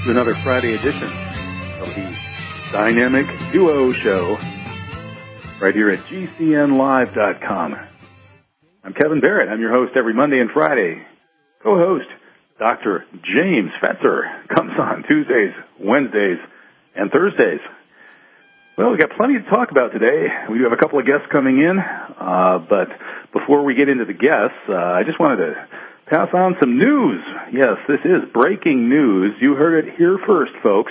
to another Friday edition of the Dynamic Duo Show right here at GCNlive.com. I'm Kevin Barrett. I'm your host every Monday and Friday. Co-host Dr. James Fetzer comes on Tuesdays, Wednesdays, and Thursdays. Well, we've got plenty to talk about today. We do have a couple of guests coming in, but before we get into the guests, I just wanted to pass on some news. Yes, this is breaking news. You heard it here first, folks.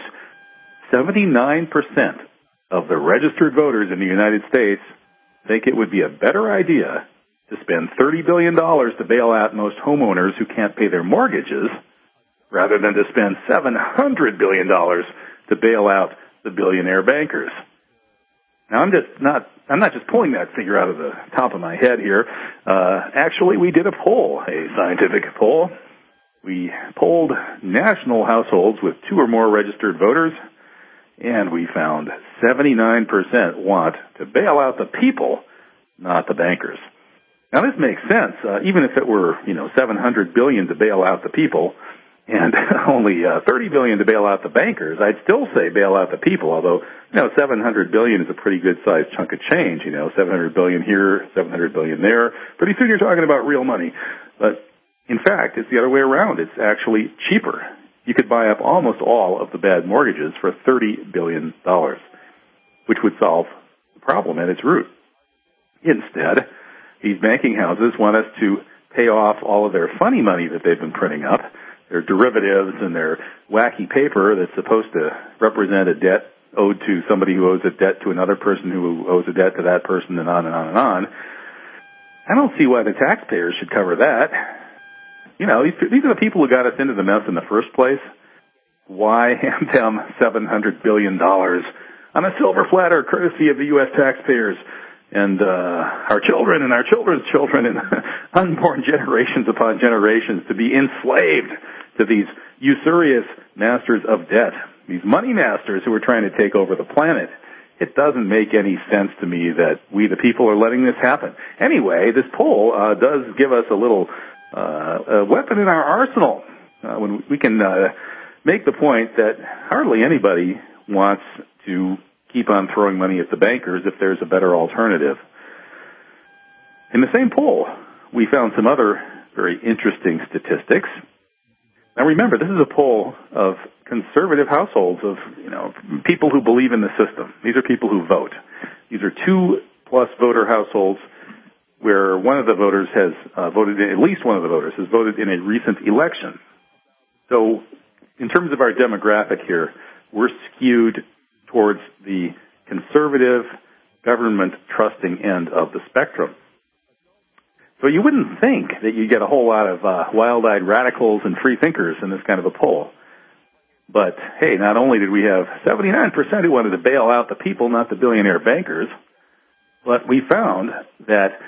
79% of the registered voters in the United States think it would be a better idea to spend $30 billion to bail out most homeowners who can't pay their mortgages rather than to spend $700 billion to bail out the billionaire bankers. Now, I'm not just pulling that figure out of the top of my head here. Actually, we did a poll, a scientific poll. We polled national households with 2 or more registered voters, and we found 79% want to bail out the people, not the bankers. Now, this makes sense. Even if it were, $700 billion to bail out the people, and only $30 billion to bail out the bankers, I'd still say bail out the people, although, $700 billion is a pretty good-sized chunk of change, $700 billion here, $700 billion there. Pretty soon you're talking about real money. But, in fact, it's the other way around. It's actually cheaper. You could buy up almost all of the bad mortgages for $30 billion, which would solve the problem at its root. Instead, these banking houses want us to pay off all of their funny money that they've been printing up, their derivatives and their wacky paper that's supposed to represent a debt owed to somebody who owes a debt to another person who owes a debt to that person, and on and on and on. I don't see why the taxpayers should cover that. These are the people who got us into the mess in the first place. Why hand them $700 billion on a silver platter courtesy of the U.S. taxpayers and our children and our children's children and unborn generations upon generations to be enslaved to these usurious masters of debt, these money masters who are trying to take over the planet? It doesn't make any sense to me that we, the people, are letting this happen. Anyway, this poll does give us a little a weapon in our arsenal when we can make the point that hardly anybody wants to keep on throwing money at the bankers if there's a better alternative. In the same poll, we found some other very interesting statistics. Now remember, this is a poll of conservative households, of people who believe in the system. These are people who vote. These are 2+ voter households where one of the voters has voted, at least one of the voters has voted in a recent election. So in terms of our demographic here, we're skewed towards the conservative, government-trusting end of the spectrum. So you wouldn't think that you'd get a whole lot of wild-eyed radicals and free thinkers in this kind of a poll. But, hey, not only did we have 79% who wanted to bail out the people, not the billionaire bankers, but we found that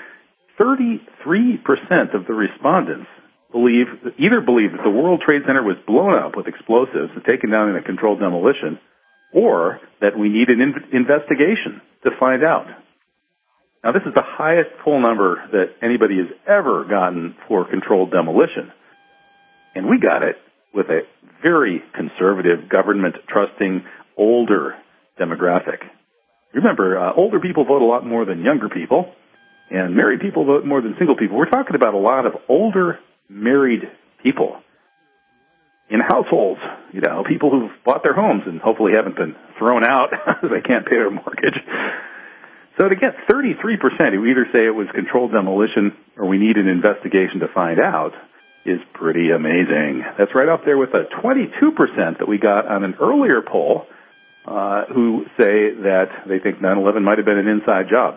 33% of the respondents either believe that the World Trade Center was blown up with explosives and taken down in a controlled demolition, or that we need an investigation to find out. Now, this is the highest poll number that anybody has ever gotten for controlled demolition. And we got it with a very conservative, government-trusting, older demographic. Remember, older people vote a lot more than younger people, and married people vote more than single people. We're talking about a lot of older, married people in households, people who've bought their homes and hopefully haven't been thrown out because they can't pay their mortgage. So to get 33% who either say it was controlled demolition or we need an investigation to find out is pretty amazing. That's right up there with the 22% that we got on an earlier poll who say that they think 9/11 might have been an inside job.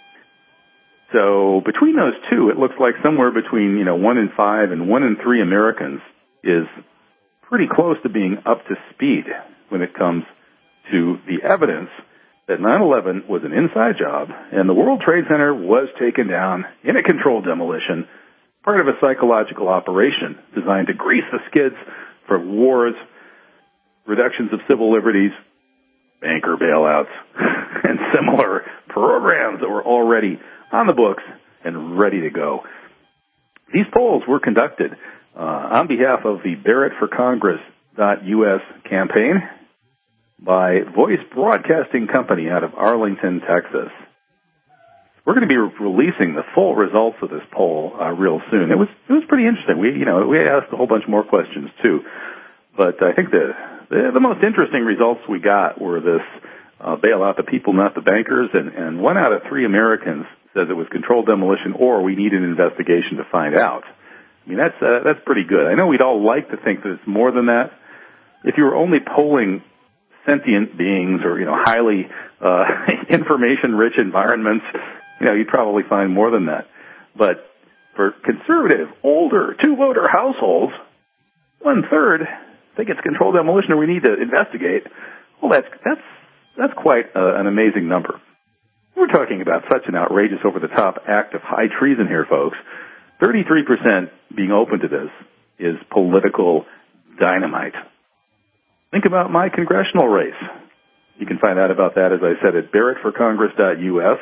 So between those two, it looks like somewhere between 1 in 5 and 1 in 3 Americans is pretty close to being up to speed when it comes to the evidence that 9/11 was an inside job and the World Trade Center was taken down in a controlled demolition, part of a psychological operation designed to grease the skids for wars, reductions of civil liberties, banker bailouts, and similar programs that were already on the books and ready to go. These polls were conducted on behalf of the Barrett for Congress campaign by Voice Broadcasting Company out of Arlington, Texas. We're going to be releasing the full results of this poll real soon. It was pretty interesting. We asked a whole bunch more questions too, but I think the most interesting results we got were this bail out the people, not the bankers, and 1 out of 3 Americans says it was controlled demolition or we need an investigation to find out. I mean, that's pretty good. I know we'd all like to think that it's more than that. If you were only polling sentient beings or, highly information-rich environments, you'd probably find more than that. But for conservative, older, 2-voter households, 1/3 think it's controlled demolition or we need to investigate. Well, that's quite an amazing number. We're talking about such an outrageous, over-the-top act of high treason here, folks. 33% being open to this is political dynamite. Think about my congressional race. You can find out about that, as I said, at barrettforcongress.us.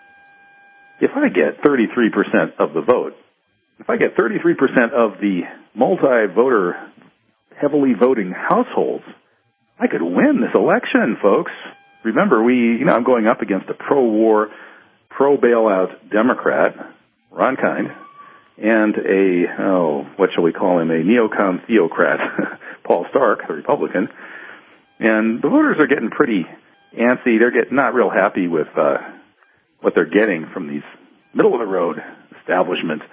If I get 33% of the vote, if I get 33% of the multi-voter, heavily voting households, I could win this election, folks. Remember, I'm going up against a pro-war, pro-bailout Democrat, Ron Kind, and what shall we call him, a neocon theocrat, Paul Stark, the Republican. And the voters are getting pretty antsy. They're not real happy with what they're getting from these middle-of-the-road establishment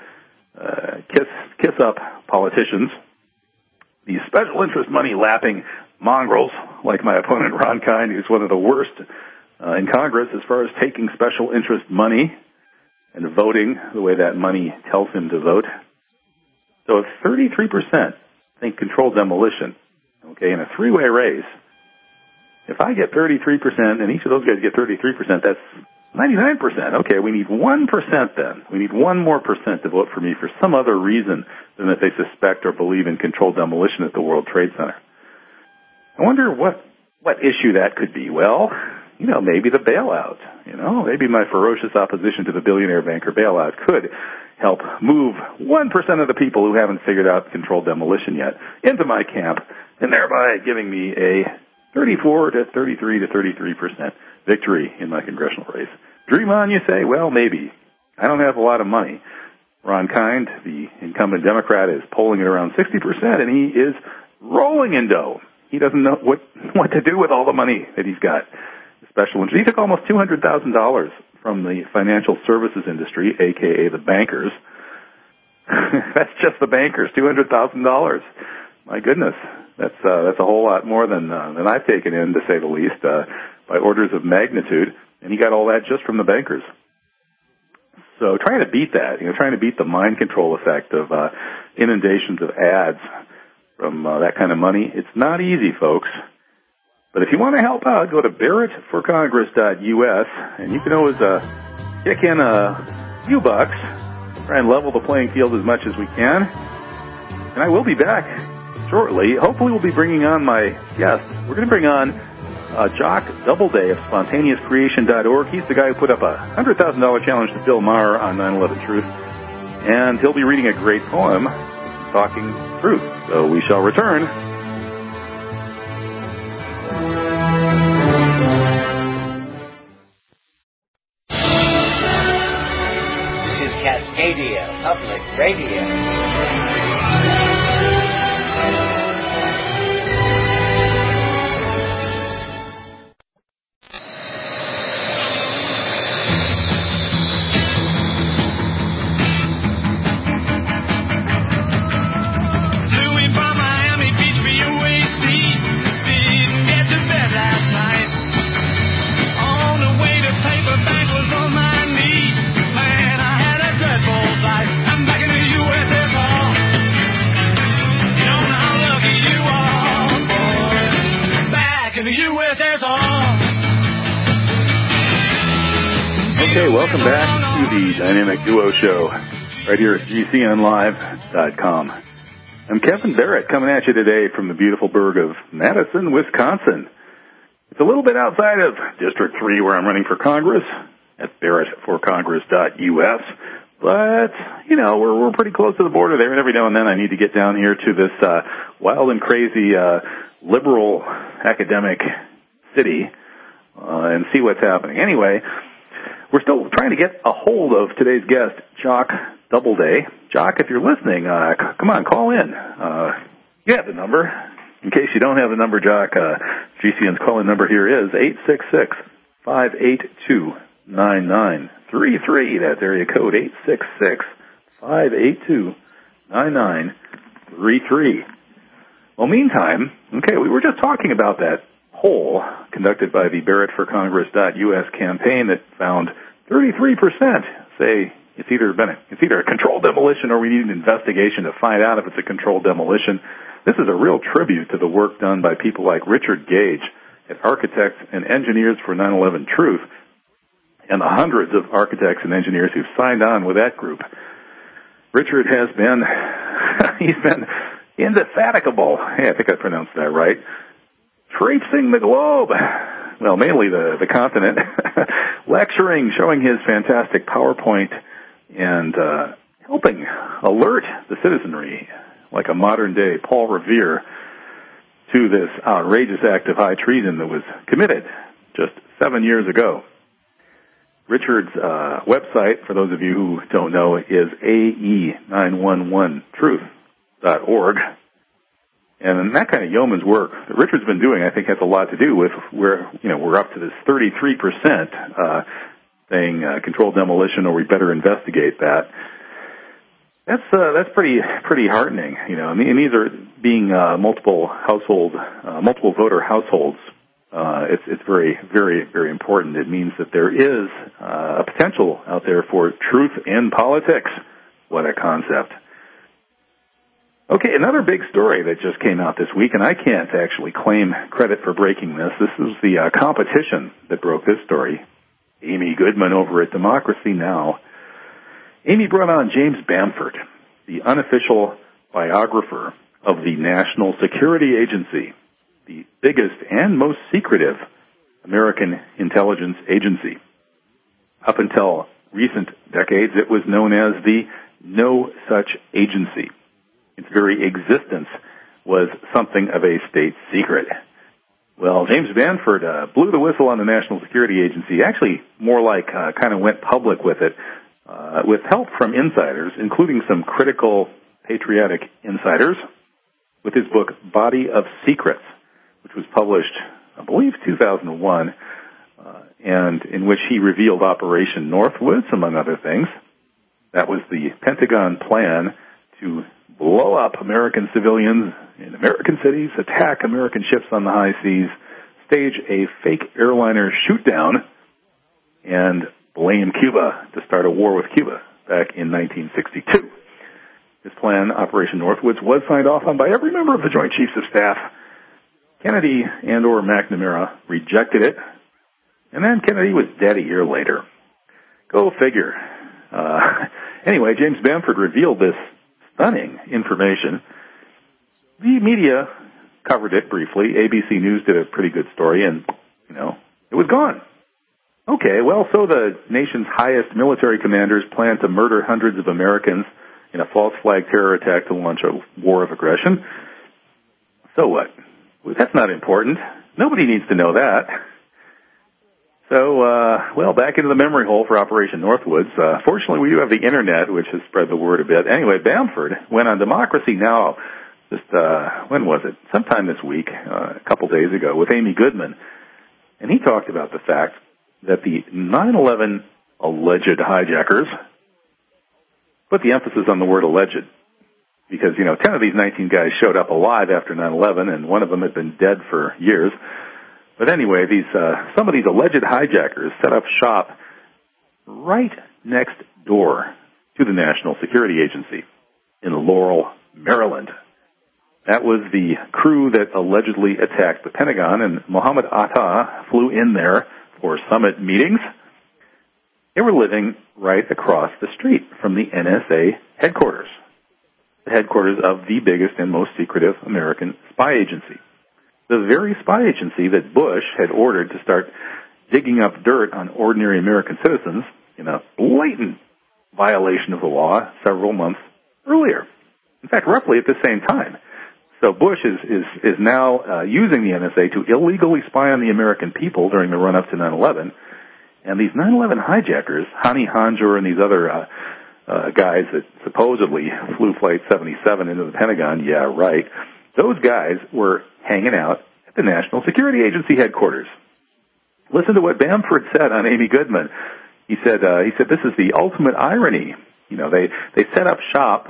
kiss-up politicians, these special interest money-lapping mongrels like my opponent Ron Kind, who's one of the worst in Congress as far as taking special interest money and voting the way that money tells him to vote. So if 33% think controlled demolition, in a 3-way race, if I get 33% and each of those guys get 33%, that's 99%. Okay, we need 1% then. We need 1 more percent to vote for me for some other reason than that they suspect or believe in controlled demolition at the World Trade Center. I wonder what issue that could be. Well, maybe the bailout. Maybe my ferocious opposition to the billionaire banker bailout could help move 1% of the people who haven't figured out controlled demolition yet into my camp, and thereby giving me a 34 to 33 to 33% victory in my congressional race. Dream on, you say? Well, maybe. I don't have a lot of money. Ron Kind, the incumbent Democrat, is polling at around 60%, and he is rolling in dough. He doesn't know what to do with all the money that he's got. Special interest. He took almost $200,000 from the financial services industry, a.k.a. the bankers. That's just the bankers, $200,000. My goodness, that's a whole lot more than I've taken in, to say the least, by orders of magnitude. And he got all that just from the bankers. So trying to beat that, trying to beat the mind control effect of inundations of ads from that kind of money, it's not easy, folks. But if you want to help out, go to barrettforcongress.us, and you can always kick in a few bucks, try and level the playing field as much as we can. And I will be back shortly. Hopefully we'll be bringing on my guest. We're going to bring on Jock Doubleday of spontaneouscreation.org. He's the guy who put up a $100,000 challenge to Bill Maher on 9/11 Truth. And he'll be reading a great poem, Talking Truth. So we shall return. This is Cascadia Public Radio. Okay, welcome back to the Dynamic Duo Show, right here at GCNlive.com. I'm Kevin Barrett, coming at you today from the beautiful burg of Madison, Wisconsin. It's a little bit outside of District 3, where I'm running for Congress, at barrettforcongress.us. But, we're pretty close to the border there, and every now and then I need to get down here to this wild and crazy liberal academic city and see what's happening. Anyway, we're still trying to get a hold of today's guest, Jock Doubleday. Jock, if you're listening, come on, call in. You have the number. In case you don't have the number, Jock, GCN's call-in number here is 866-582-9933. That's area code 866-582-9933. Well, meantime, we were just talking about that poll conducted by the BarrettForCongress.us campaign that found 33% say it's either a controlled demolition or we need an investigation to find out if it's a controlled demolition. This is a real tribute to the work done by people like Richard Gage at Architects and Engineers for 9/11 Truth and the hundreds of architects and engineers who've signed on with that group. Richard has been, he's been indefatigable. Hey, I think I pronounced that right. Traipsing the globe. Well, mainly the continent. Lecturing, showing his fantastic PowerPoint, and helping alert the citizenry, like a modern-day Paul Revere, to this outrageous act of high treason that was committed just 7 years ago. Richard's website, for those of you who don't know, is ae911truth.org. And that kind of yeoman's work that Richard's been doing, I think, has a lot to do with where, we're up to this 33% saying controlled demolition, or we better investigate that. That's pretty heartening, And these are being multiple voter households. It's very, very, very important. It means that there is a potential out there for truth in politics. What a concept. Okay, another big story that just came out this week, and I can't actually claim credit for breaking this. This is the competition that broke this story. Amy Goodman over at Democracy Now! Amy brought on James Bamford, the unofficial biographer of the National Security Agency, the biggest and most secretive American intelligence agency. Up until recent decades, it was known as the No Such Agency. Its very existence was something of a state secret. Well, James Bamford blew the whistle on the National Security Agency, actually more like kind of went public with it, with help from insiders, including some critical patriotic insiders, with his book Body of Secrets, which was published, I believe, 2001, and in which he revealed Operation Northwoods, among other things. That was the Pentagon plan to blow up American civilians in American cities, attack American ships on the high seas, stage a fake airliner shoot-down, and blame Cuba to start a war with Cuba back in 1962. This plan, Operation Northwoods, was signed off on by every member of the Joint Chiefs of Staff. Kennedy and or McNamara rejected it, and then Kennedy was dead a year later. Go figure. Anyway, James Bamford revealed this stunning information. The media covered it briefly. ABC News did a pretty good story, and, it was gone. Okay, well, so the nation's highest military commanders plan to murder hundreds of Americans in a false flag terror attack to launch a war of aggression. So what? Well, that's not important. Nobody needs to know that. So, back into the memory hole for Operation Northwoods. Fortunately, we do have the Internet, which has spread the word a bit. Anyway, Bamford went on Democracy Now! When was it? Sometime this week, a couple days ago, with Amy Goodman. And he talked about the fact that the 9/11 alleged hijackers, put the emphasis on the word alleged, because, 10 of these 19 guys showed up alive after 9/11, and one of them had been dead for years. But anyway, some of these alleged hijackers set up shop right next door to the National Security Agency in Laurel, Maryland. That was the crew that allegedly attacked the Pentagon, and Mohammed Atta flew in there for summit meetings. They were living right across the street from the NSA headquarters, the headquarters of the biggest and most secretive American spy agency. The very spy agency that Bush had ordered to start digging up dirt on ordinary American citizens in a blatant violation of the law several months earlier. In fact, roughly at the same time. So Bush is now using the NSA to illegally spy on the American people during the run-up to 9/11. And these 9/11 hijackers, Hani Hanjour and these other guys that supposedly flew Flight 77 into the Pentagon, yeah, right, those guys were hanging out at the National Security Agency headquarters. Listen to what Bamford said on Amy Goodman. He said this is the ultimate irony. You know, they set up shop.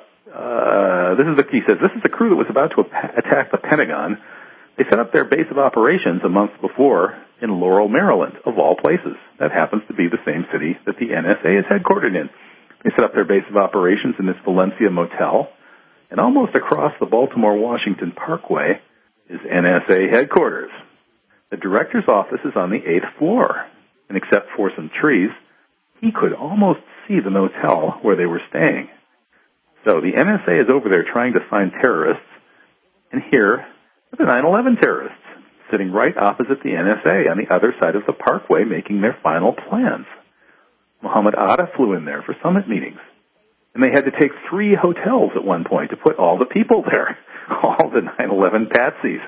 He says this is the crew that was about to attack the Pentagon. They set up their base of operations a month before in Laurel, Maryland, of all places. That happens to be the same city that the NSA is headquartered in. They set up their base of operations in this Valencia motel, and almost across the Baltimore-Washington Parkway is NSA headquarters. The director's office is on the 8th floor, and except for some trees, he could almost see the motel where they were staying. So the NSA is over there trying to find terrorists, and here are the 9/11 terrorists sitting right opposite the NSA on the other side of the parkway making their final plans. Mohammed Atta flew in there for summit meetings, and they had to take 3 hotels at one point to put all the people there, all the 9/11 patsies.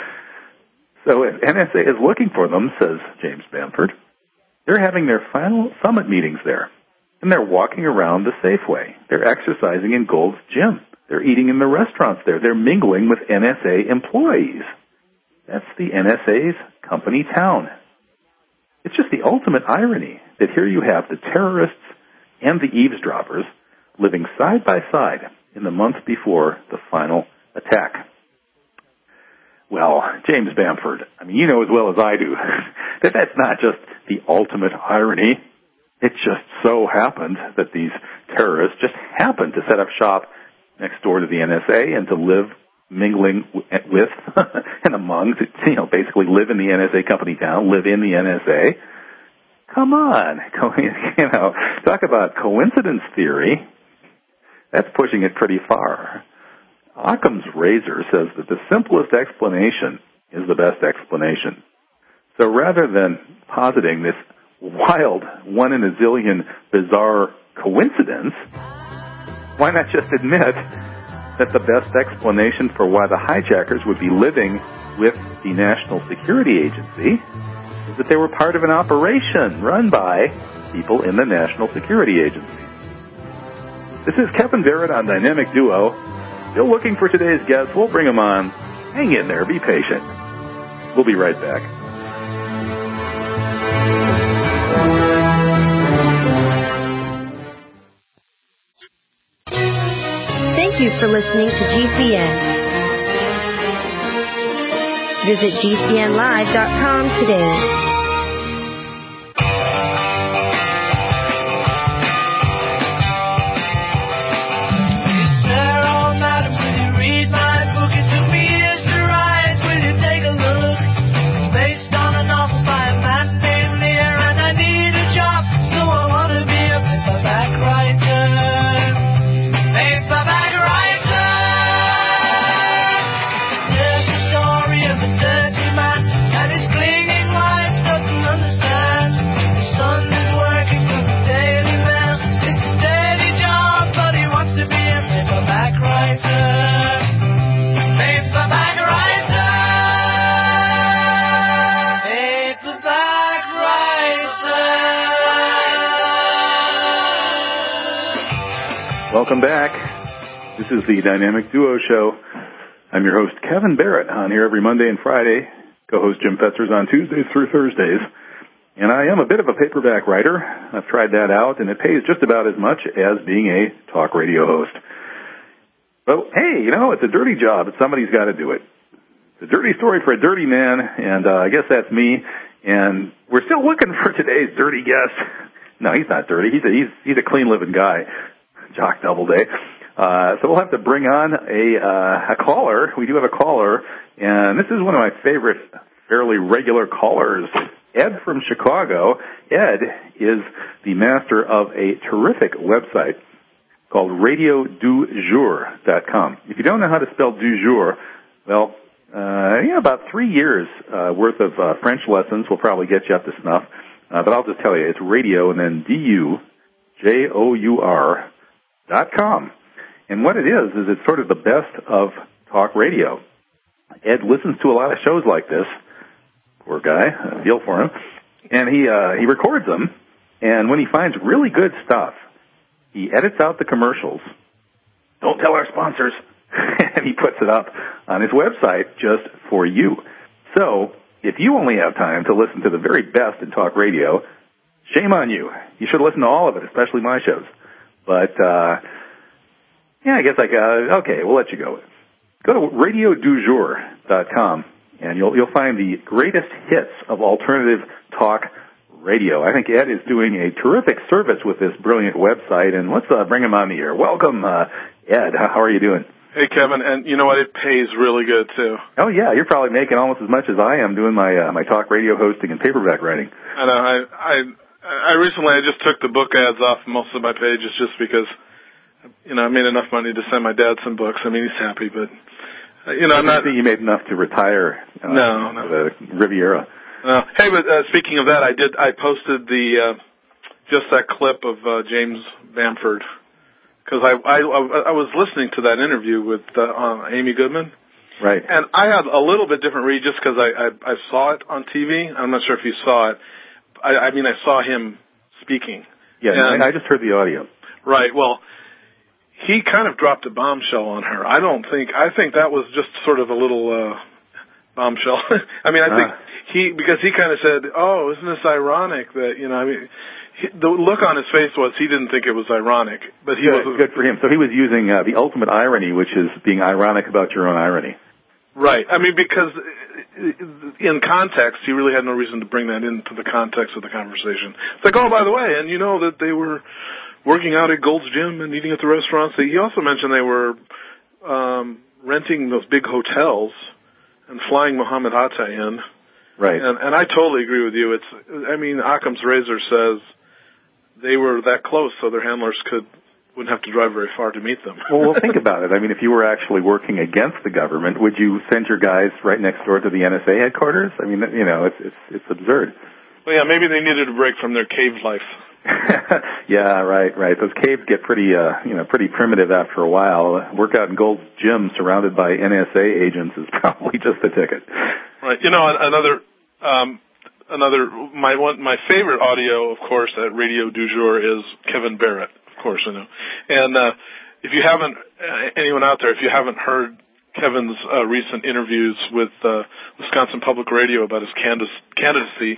So if NSA is looking for them, says James Bamford, they're having their final summit meetings there. And they're walking around the Safeway. They're exercising in Gold's Gym. They're eating in the restaurants there. They're mingling with NSA employees. That's the NSA's company town. It's just the ultimate irony that here you have the terrorists and the eavesdroppers living side by side in the month before the final attack. Well, James Bamford, I mean, you know as well as I do that that's not just the ultimate irony. It just so happened that these terrorists just happened to set up shop next door to the NSA and to live mingling with and among, you know, basically live in the NSA company town, live in the NSA. Come on, you know, talk about coincidence theory. That's pushing it pretty far. Occam's razor says that the simplest explanation is the best explanation. So rather than positing this wild, one in a zillion bizarre coincidence, why not just admit that the best explanation for why the hijackers would be living with the National Security Agency is that they were part of an operation run by people in the National Security Agency. This is Kevin Barrett on Dynamic Duo. Still looking for today's guest. We'll bring him on. Hang in there. Be patient. We'll be right back. Thank you for listening to GCN. Visit GCNlive.com today. Welcome back. This is the Dynamic Duo Show. I'm your host, Kevin Barrett, on here every Monday and Friday. Co-host Jim Fetzer's on Tuesdays through Thursdays. And I am a bit of a paperback writer. I've tried that out, and it pays just about as much as being a talk radio host. But, hey, you know, it's a dirty job, but somebody's got to do it. It's a dirty story for a dirty man, and I guess that's me. And we're still looking for today's dirty guest. No, he's not dirty. He's a clean-living guy. Jock Doubleday. So we'll have to bring on a caller. We do have a caller, and this is one of my favorite, fairly regular callers, Ed from Chicago. Ed is the master of a terrific website called RadioDuJour.com. If you don't know how to spell du jour, well, about 3 years worth of French lessons will probably get you up to snuff. But I'll just tell you, it's radio and then DU, JOUR.com. And what it is it's sort of the best of talk radio. Ed listens to a lot of shows like this. Poor guy, I feel for him. And he records them, and when he finds really good stuff, he edits out the commercials. Don't tell our sponsors. And he puts it up on his website just for you. So, if you only have time to listen to the very best in talk radio, shame on you. You should listen to all of it, especially my shows. But, I guess okay, we'll let you go. Go to radiodujour.com, and you'll find the greatest hits of alternative talk radio. I think Ed is doing a terrific service with this brilliant website, and let's bring him on the air. Welcome, Ed. How are you doing? Hey, Kevin, and you know what? It pays really good, too. Oh, yeah, you're probably making almost as much as I am doing my talk radio hosting and paperback writing. I know. I recently just took the book ads off most of my pages just because, I made enough money to send my dad some books. I mean, he's happy, but, I'm not... You made enough to retire No. the Riviera. Hey, but speaking of that, I posted just that clip of James Bamford, because I was listening to that interview with Amy Goodman. Right. And I had a little bit different read just because I saw it on TV. I'm not sure if you saw it. I saw him speaking. Yeah, I just heard the audio. Right. Well, he kind of dropped a bombshell on her. I think that was just sort of a little bombshell. I think because he kind of said, "Oh, isn't this ironic that, the look on his face was he didn't think it was ironic, but he was good for him. So he was using the ultimate irony, which is being ironic about your own irony. Right. I mean, because in context, he really had no reason to bring that into the context of the conversation. It's like, oh, by the way, and you know that they were working out at Gold's Gym and eating at the restaurants. He also mentioned they were renting those big hotels and flying Muhammad Atta in. Right. And I totally agree with you. Occam's razor says they were that close so their handlers wouldn't have to drive very far to meet them. Well, think about it. I mean, if you were actually working against the government, would you send your guys right next door to the NSA headquarters? I mean, it's absurd. Well, yeah, maybe they needed a break from their cave life. Yeah, right. Those caves get pretty primitive after a while. Work out in Gold's Gym surrounded by NSA agents is probably just the ticket. Right. My favorite audio, of course, at Radio Du Jour is Kevin Barrett, of course, I know. And if you haven't, anyone out there, if you haven't heard Kevin's recent interviews with Wisconsin Public Radio about his candidacy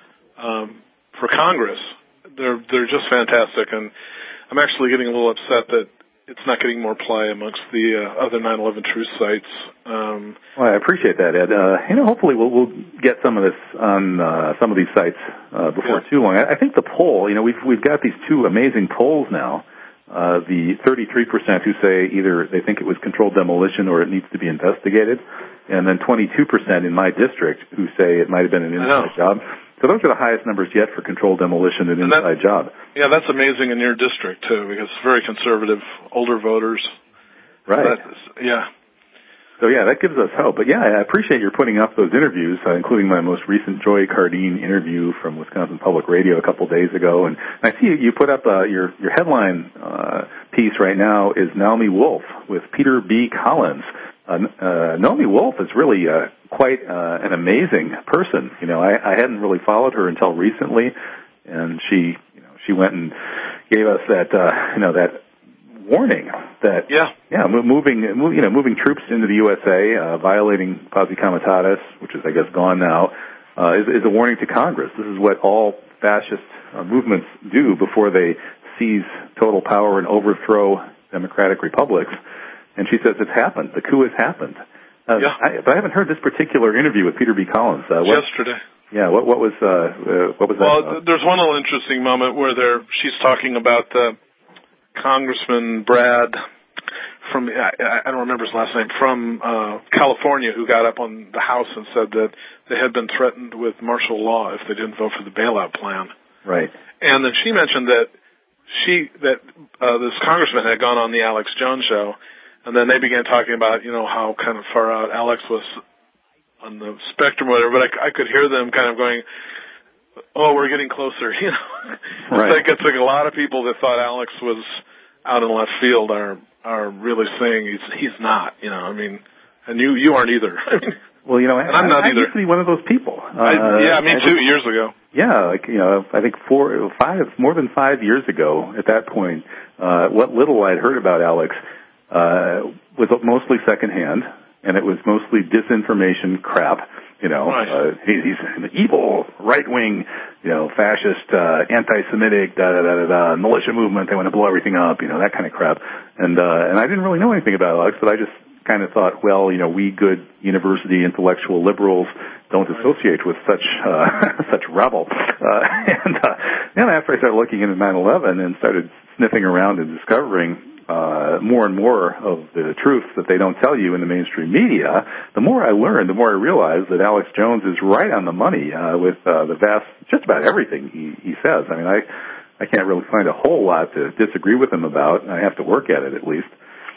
for Congress, they're just fantastic. And I'm actually getting a little upset that it's not getting more play amongst the other 9/11 Truth sites. Well, I appreciate that, Ed. Hopefully we'll get some of this on some of these sites before too long. I think the poll, we've got these two amazing polls now. The 33% who say either they think it was controlled demolition or it needs to be investigated, and then 22% in my district who say it might have been an inside job. So those are the highest numbers yet for controlled demolition and inside job. Yeah, that's amazing in your district, too, because it's very conservative, older voters. Right. Yeah. So, that gives us hope. But, I appreciate your putting up those interviews, including my most recent Joy Cardine interview from Wisconsin Public Radio a couple days ago. And I see you put up your headline piece right now is Naomi Wolf with Peter B. Collins. Naomi Wolf is really quite an amazing person. I hadn't really followed her until recently, and she went and gave us that warning that moving troops into the USA, violating Posse Comitatus, which is I guess gone now, is a warning to Congress. This is what all fascist movements do before they seize total power and overthrow democratic republics. And she says it's happened. The coup has happened. But I haven't heard this particular interview with Peter B. Collins. Yesterday. Yeah. What was that? Well, there's one little interesting moment where she's talking about Congressman Brad from I don't remember his last name from California, who got up on the House and said that they had been threatened with martial law if they didn't vote for the bailout plan. Right. And then she mentioned that this congressman had gone on the Alex Jones show. And then they began talking about, how kind of far out Alex was on the spectrum or whatever. But I could hear them kind of going, oh, we're getting closer. You know, Right. it's like a lot of people that thought Alex was out in left field are really saying he's not. You know, I mean, and you aren't either. I mean, well, you know, and I'm not I either. used to be one of those people. Me too. Years ago. Yeah, like, you know, I think more than 5 years ago at that point, what little I'd heard about Alex was mostly secondhand, and it was mostly disinformation crap. You know, right. He's an evil, right-wing, you know, fascist, anti-Semitic, militia movement. They want to blow everything up, you know, that kind of crap. And I didn't really know anything about Alex, but I just kind of thought, well, you know, we good university intellectual liberals don't associate with such rebel. And then after I started looking into 9/11 and started sniffing around and discovering more and more of the truth that they don't tell you in the mainstream media, the more I learned, the more I realized that Alex Jones is right on the money with the vast, just about everything he says. I mean, I can't really find a whole lot to disagree with him about, and I have to work at it at least.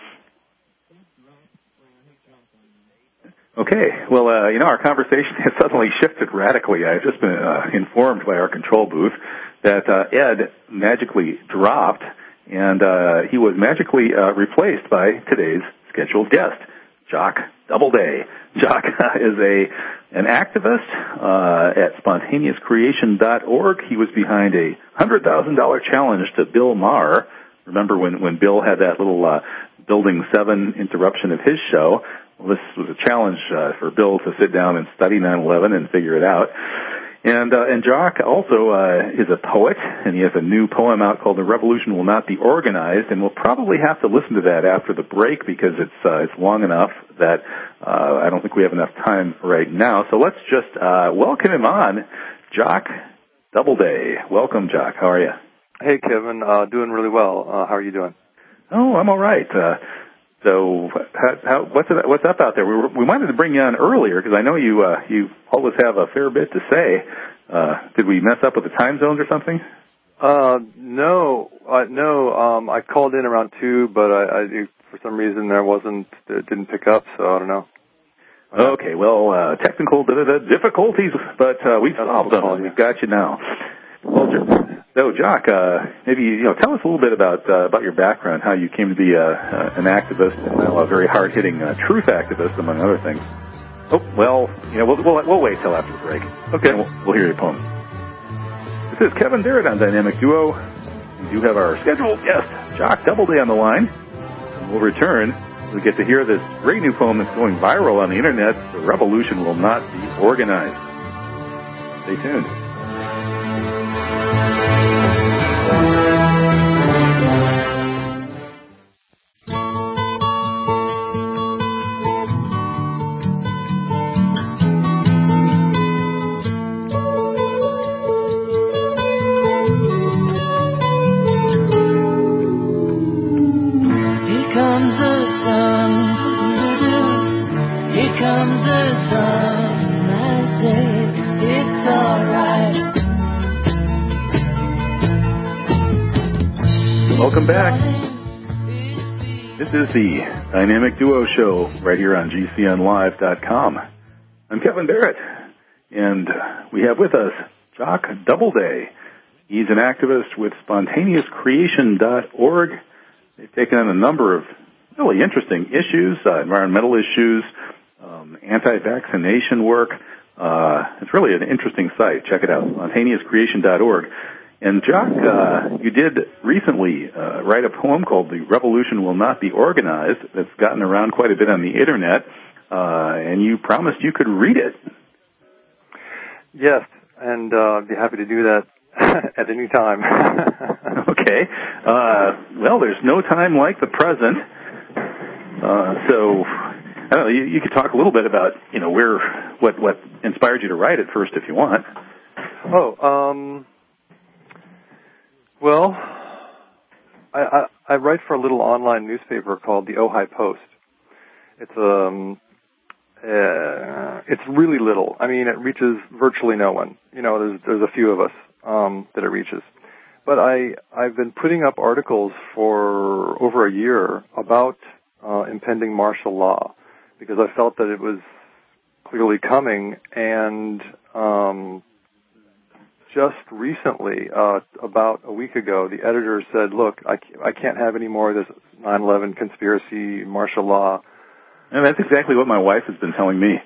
Okay, well, you know, our conversation has suddenly shifted radically. I've just been informed by our control booth that Ed magically dropped, and he was magically replaced by today's scheduled guest, Jock Doubleday. Jock is an activist at spontaneouscreation.org. He was behind a $100,000 challenge to Bill Maher. Remember when Bill had that little Building 7 interruption of his show? Well, this was a challenge for Bill to sit down and study 9/11 and figure it out. And Jock also is a poet, and he has a new poem out called "The Revolution Will Not Be Organized," and we'll probably have to listen to that after the break because it's long enough that I don't think we have enough time right now. So let's just welcome him on, Jock Doubleday. Welcome, Jock. How are you? Hey, Kevin. Doing really well. How are you doing? Oh, I'm all right. So, what's up out there? We wanted to bring you on earlier because I know you always have a fair bit to say. Did we mess up with the time zones or something? No. I called in around 2, but I for some reason it didn't pick up, so I don't know. Okay, well, technical difficulties, but we've solved them. We've got you now. Well, so, Jock, maybe tell us a little bit about your background, how you came to be an activist, and a very hard-hitting truth activist, among other things. Oh, well, we'll wait till after the break. Okay, we'll hear your poem. This is Kevin Barrett on Dynamic Duo. We do have our scheduled guest, Jock Doubleday, on the line. And we'll return. We get to hear this great new poem that's going viral on the internet. The revolution will not be organized. Stay tuned. Welcome back. This is the Dynamic Duo Show right here on GCNlive.com. I'm Kevin Barrett, and we have with us Jock Doubleday. He's an activist with spontaneouscreation.org. They've taken on a number of really interesting issues, environmental issues, anti-vaccination work. It's really an interesting site. Check it out, spontaneouscreation.org. And Jock, you did recently write a poem called "The Revolution Will Not Be Organized" that's gotten around quite a bit on the internet, and you promised you could read it. Yes, and I'd be happy to do that at any time. Okay. Well, there's no time like the present. So, I don't know, you could talk a little bit about, what inspired you to write it first, if you want. Well, I write for a little online newspaper called the Ojai Post. It's really little. I mean, it reaches virtually no one. There's a few of us that it reaches. But I've been putting up articles for over a year about impending martial law because I felt that it was clearly coming, and just recently, about a week ago, the editor said, look, I can't have any more of this 9/11 conspiracy, martial law. And that's exactly what my wife has been telling me.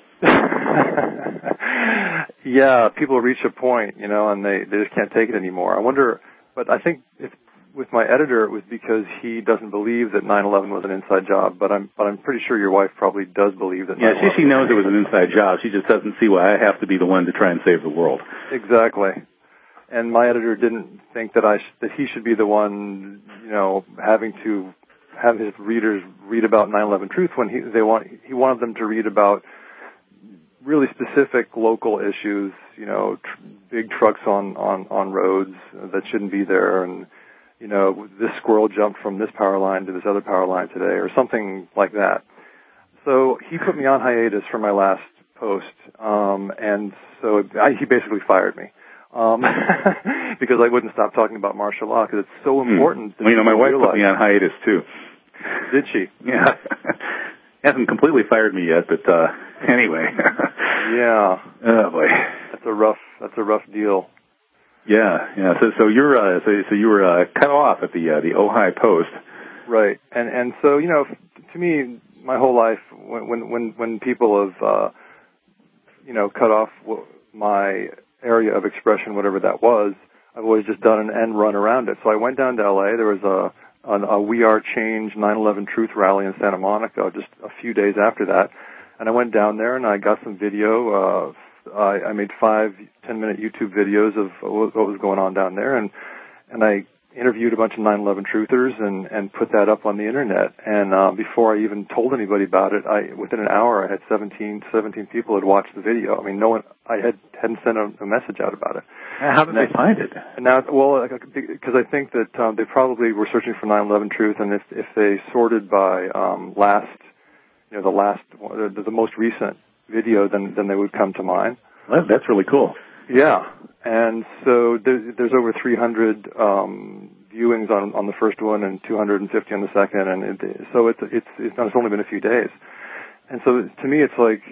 Yeah, people reach a point, and they just can't take it anymore. I wonder, but I think with my editor, it was because he doesn't believe that 9/11 was an inside job. But I'm pretty sure your wife probably does believe that. Yeah, she knows it was an inside job. She just doesn't see why I have to be the one to try and save the world. Exactly. And my editor didn't think that he should be the one, having to have his readers read about 9/11 truth when he wanted them to read about really specific local issues, big trucks on roads that shouldn't be there, and this squirrel jumped from this power line to this other power line today, or something like that. So he put me on hiatus for my last post, and so he basically fired me. Because I wouldn't stop talking about martial law because it's so important. Well, my wife put me on hiatus too. Did she? Yeah. Hasn't completely fired me yet, but anyway. Yeah. Oh boy. That's a rough deal. Yeah. So you were cut off at the Ojai Post. Right. And so, to me, my whole life, when people have cut off my area of expression, whatever that was, I've always just done an end run around it. So I went down to LA. There was a We Are Change 9/11 Truth rally in Santa Monica just a few days after that. And I went down there and I got some video. I made 5 10-minute YouTube videos of what was going on down there. And I interviewed a bunch of 9/11 truthers and put that up on the internet. And before I even told anybody about it, within an hour I had 17 people had watched the video. I mean, hadn't sent a message out about it. How did they find it? And now, well, because I think that they probably were searching for 9/11 truth, and if they sorted by the most recent video, then they would come to mine. Well, that's really cool. Yeah. And so there's over 300 viewings on the first one and 250 on the second, and so it's only been a few days. And so to me, it's like,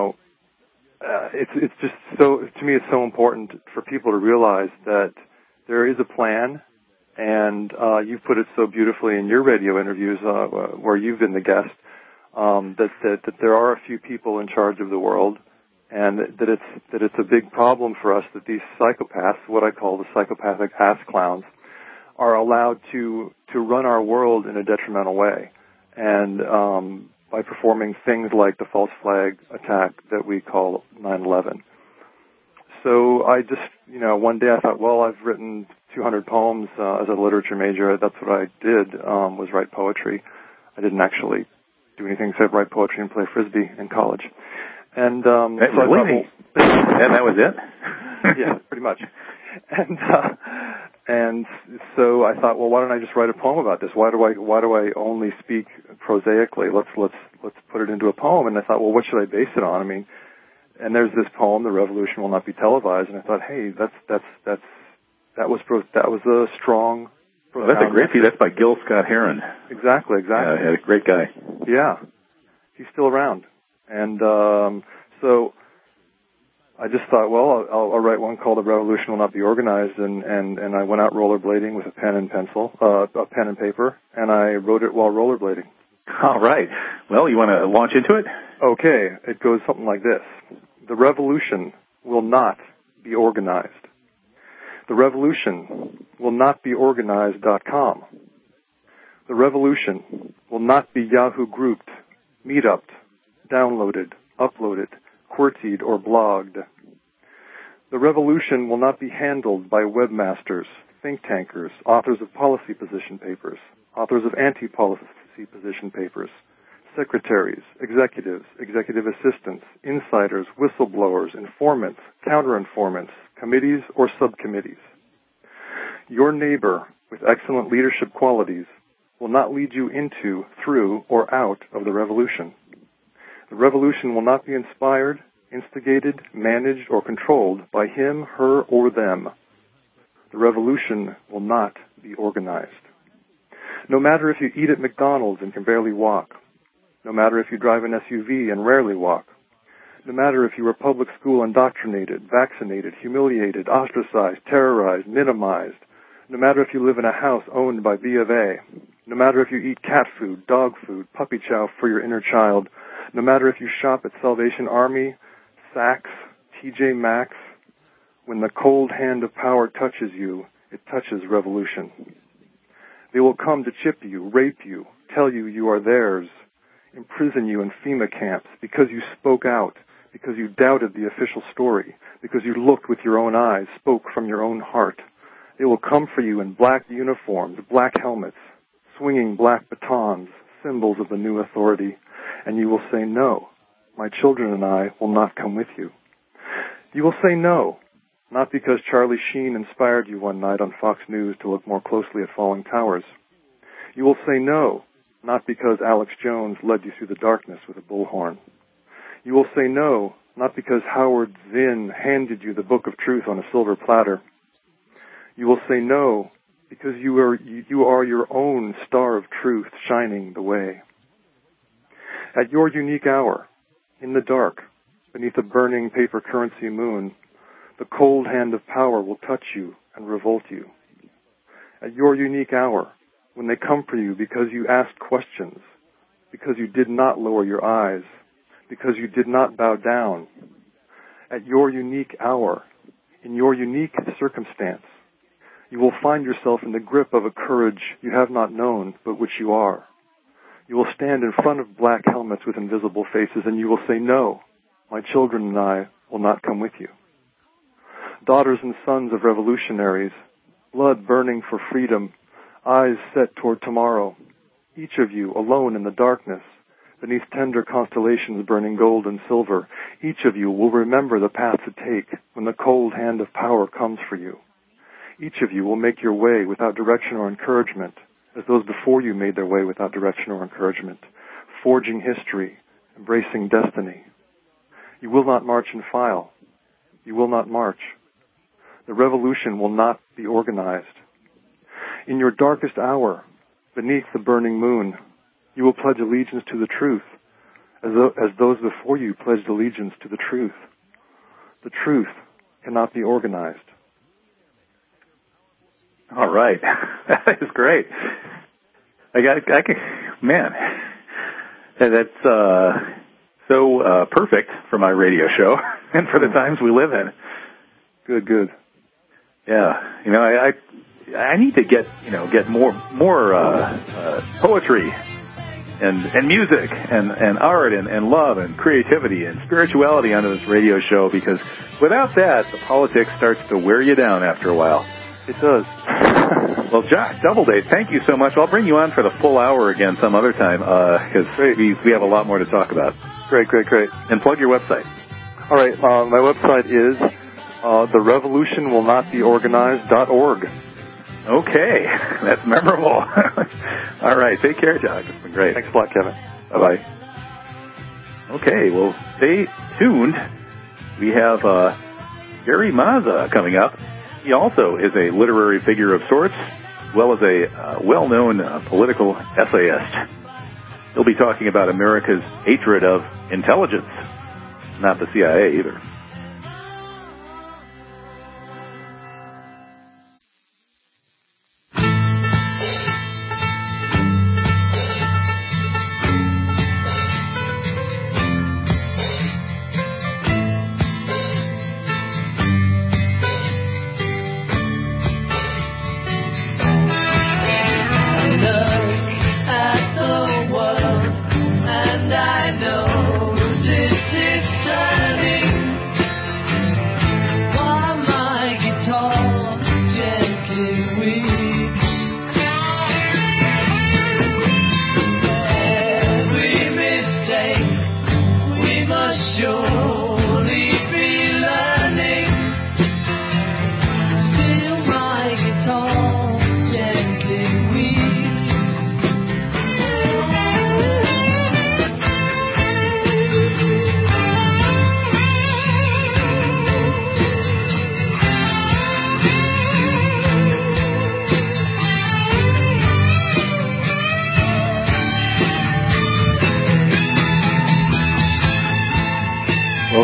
it's just so, to me, it's so important for people to realize that there is a plan, and you've put it so beautifully in your radio interviews where you've been the guest, that there are a few people in charge of the world. And that it's a big problem for us that these psychopaths, what I call the psychopathic ass clowns, are allowed to run our world in a detrimental way, and by performing things like the false flag attack that we call 9/11. So I just, one day I thought, well, I've written 200 poems as a literature major. That's what I did, was write poetry. I didn't actually do anything except write poetry and play Frisbee in college. And so I thought, that was it? Yeah, pretty much. And so I thought, well, why don't I just write a poem about this? Why do I only speak prosaically? Let's put it into a poem. And I thought, well, what should I base it on? I mean, and there's this poem, "The Revolution Will Not Be Televised," and I thought, hey, that was a strong. Well, that's a great piece. That's by Gil Scott-Heron. Exactly. Yeah, a great guy. Yeah, he's still around. And so I just thought, well, I'll write one called "The Revolution Will Not Be Organized," and I went out rollerblading with a pen and paper, and I wrote it while rollerblading. All right. Well, you want to launch into it? Okay. It goes something like this. The revolution will not be organized. The revolution will not be organized.com. The revolution will not be Yahoo grouped, meetupped, downloaded, uploaded, QWERTY'd, or blogged. The revolution will not be handled by webmasters, think tankers, authors of policy position papers, authors of anti-policy position papers, secretaries, executives, executive assistants, insiders, whistleblowers, informants, counter-informants, committees, or subcommittees. Your neighbor with excellent leadership qualities will not lead you into, through, or out of the revolution. The revolution will not be inspired, instigated, managed, or controlled by him, her, or them. The revolution will not be organized. No matter if you eat at McDonald's and can barely walk, no matter if you drive an SUV and rarely walk, No matter if you were public school indoctrinated, vaccinated, humiliated, ostracized, terrorized, minimized. No matter if you live in a house owned by B of A. No matter if you eat cat food, dog food, puppy chow for your inner child. No matter if you shop at Salvation Army, Saks, TJ Maxx. When the cold hand of power touches you, it touches revolution. They will come to chip you, rape you, tell you you are theirs, imprison you in FEMA camps because you spoke out, because you doubted the official story, because you looked with your own eyes, spoke from your own heart. They will come for you in black uniforms, black helmets, swinging black batons, symbols of the new authority, and you will say, no, my children and I will not come with you. You will say no, not because Charlie Sheen inspired you one night on Fox News to look more closely at falling towers. You will say no, not because Alex Jones led you through the darkness with a bullhorn. You will say no, not because Howard Zinn handed you the book of truth on a silver platter. You will say no, because you are your own star of truth shining the way. At your unique hour, in the dark, beneath a burning paper currency moon, the cold hand of power will touch you and revolt you. At your unique hour, when they come for you because you asked questions, because you did not lower your eyes, because you did not bow down. At your unique hour, in your unique circumstance, you will find yourself in the grip of a courage you have not known, but which you are. You will stand in front of black helmets with invisible faces, and you will say, no, my children and I will not come with you. Daughters and sons of revolutionaries, blood burning for freedom, eyes set toward tomorrow, each of you alone in the darkness, beneath tender constellations burning gold and silver, each of you will remember the path to take when the cold hand of power comes for you. Each of you will make your way without direction or encouragement, as those before you made their way without direction or encouragement, forging history, embracing destiny. You will not march in file. You will not march. The revolution will not be organized. In your darkest hour, beneath the burning moon, you will pledge allegiance to the truth, as those before you pledged allegiance to the truth. The truth cannot be organized. All right. That is great. Man, that's so perfect for my radio show and for the times we live in. Good. Yeah. I need to get more poetry and music and art and love and creativity and spirituality onto this radio show, because without that, the politics starts to wear you down after a while. It does. Well, Josh Doubleday, thank you so much. I'll bring you on for the full hour again some other time, because we have a lot more to talk about. Great. And plug your website. All right. My website is therevolutionwillnotbeorganized.org. Okay. That's memorable. All right. Take care, Josh. It's been great. Thanks a lot, Kevin. Bye-bye. Okay. Well, stay tuned. We have Gary Mazza coming up. He also is a literary figure of sorts, as well as a well-known political essayist. He'll be talking about America's hatred of intelligence, not the CIA either.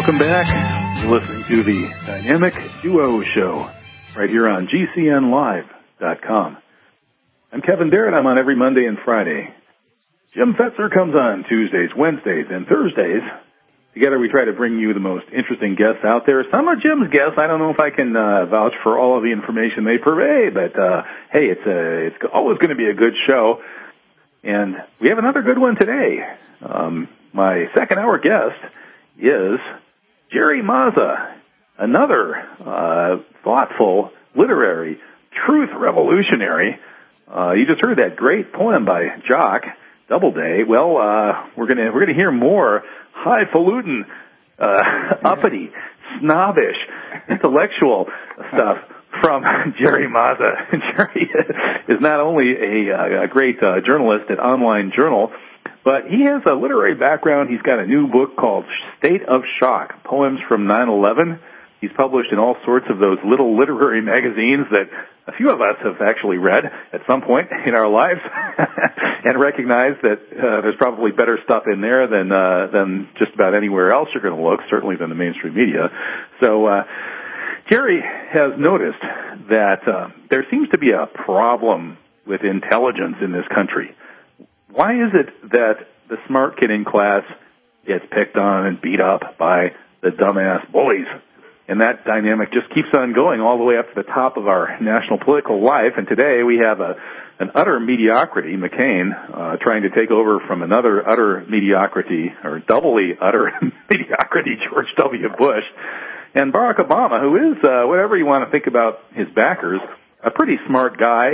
Welcome back. You're listening to the Dynamic Duo Show right here on GCNLive.com. I'm Kevin Barrett. I'm on every Monday and Friday. Jim Fetzer comes on Tuesdays, Wednesdays, and Thursdays. Together we try to bring you the most interesting guests out there. Some are Jim's guests. I don't know if I can vouch for all of the information they purvey, but hey, it's always going to be a good show. And we have another good one today. My second hour guest is Jerry Mazza, another thoughtful, literary, truth revolutionary. You just heard that great poem by Jock Doubleday. Well, we're gonna hear more highfalutin, uppity, snobbish, intellectual stuff from Jerry Mazza. Jerry is not only a great journalist at Online Journal, but he has a literary background. He's got a new book called State of Shock, Poems from 9/11. He's published in all sorts of those little literary magazines that a few of us have actually read at some point in our lives and recognize that there's probably better stuff in there than just about anywhere else you're going to look, certainly than the mainstream media. So Jerry has noticed that there seems to be a problem with intelligence in this country. Why is it that the smart kid in class gets picked on and beat up by the dumbass bullies? And that dynamic just keeps on going all the way up to the top of our national political life. And today we have an utter mediocrity, McCain, trying to take over from another utter mediocrity, or doubly utter mediocrity, George W. Bush. And Barack Obama, who is, whatever you want to think about his backers, a pretty smart guy,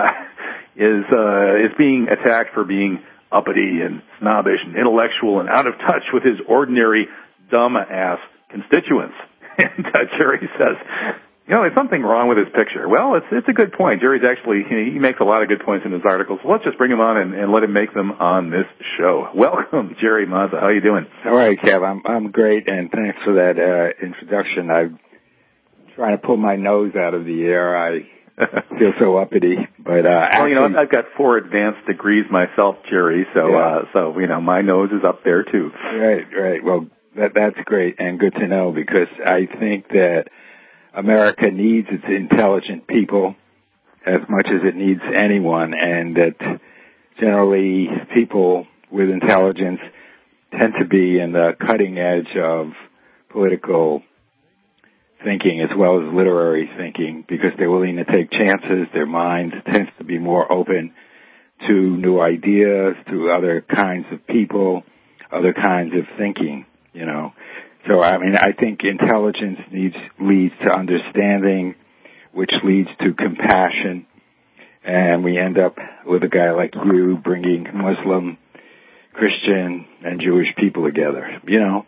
is being attacked for being uppity and snobbish and intellectual and out of touch with his ordinary dumb-ass constituents. And Jerry says, there's something wrong with his picture. Well, it's a good point. Jerry's actually, he makes a lot of good points in his articles. So let's just bring him on and let him make them on this show. Welcome, Jerry Mazza. How are you doing? All right, Kev. I'm great, and thanks for that introduction. I'm trying to pull my nose out of the air. I feel so uppity, but actually, I've got 4 advanced degrees myself, Jerry. So my nose is up there too. Right. Well, that's great and good to know, because I think that America needs its intelligent people as much as it needs anyone, and that generally people with intelligence tend to be in the cutting edge of political thinking as well as literary thinking, because they're willing to take chances. Their mind tends to be more open to new ideas, to other kinds of people, other kinds of thinking. So I think intelligence leads to understanding, which leads to compassion, and we end up with a guy like you bringing Muslim, Christian, and Jewish people together.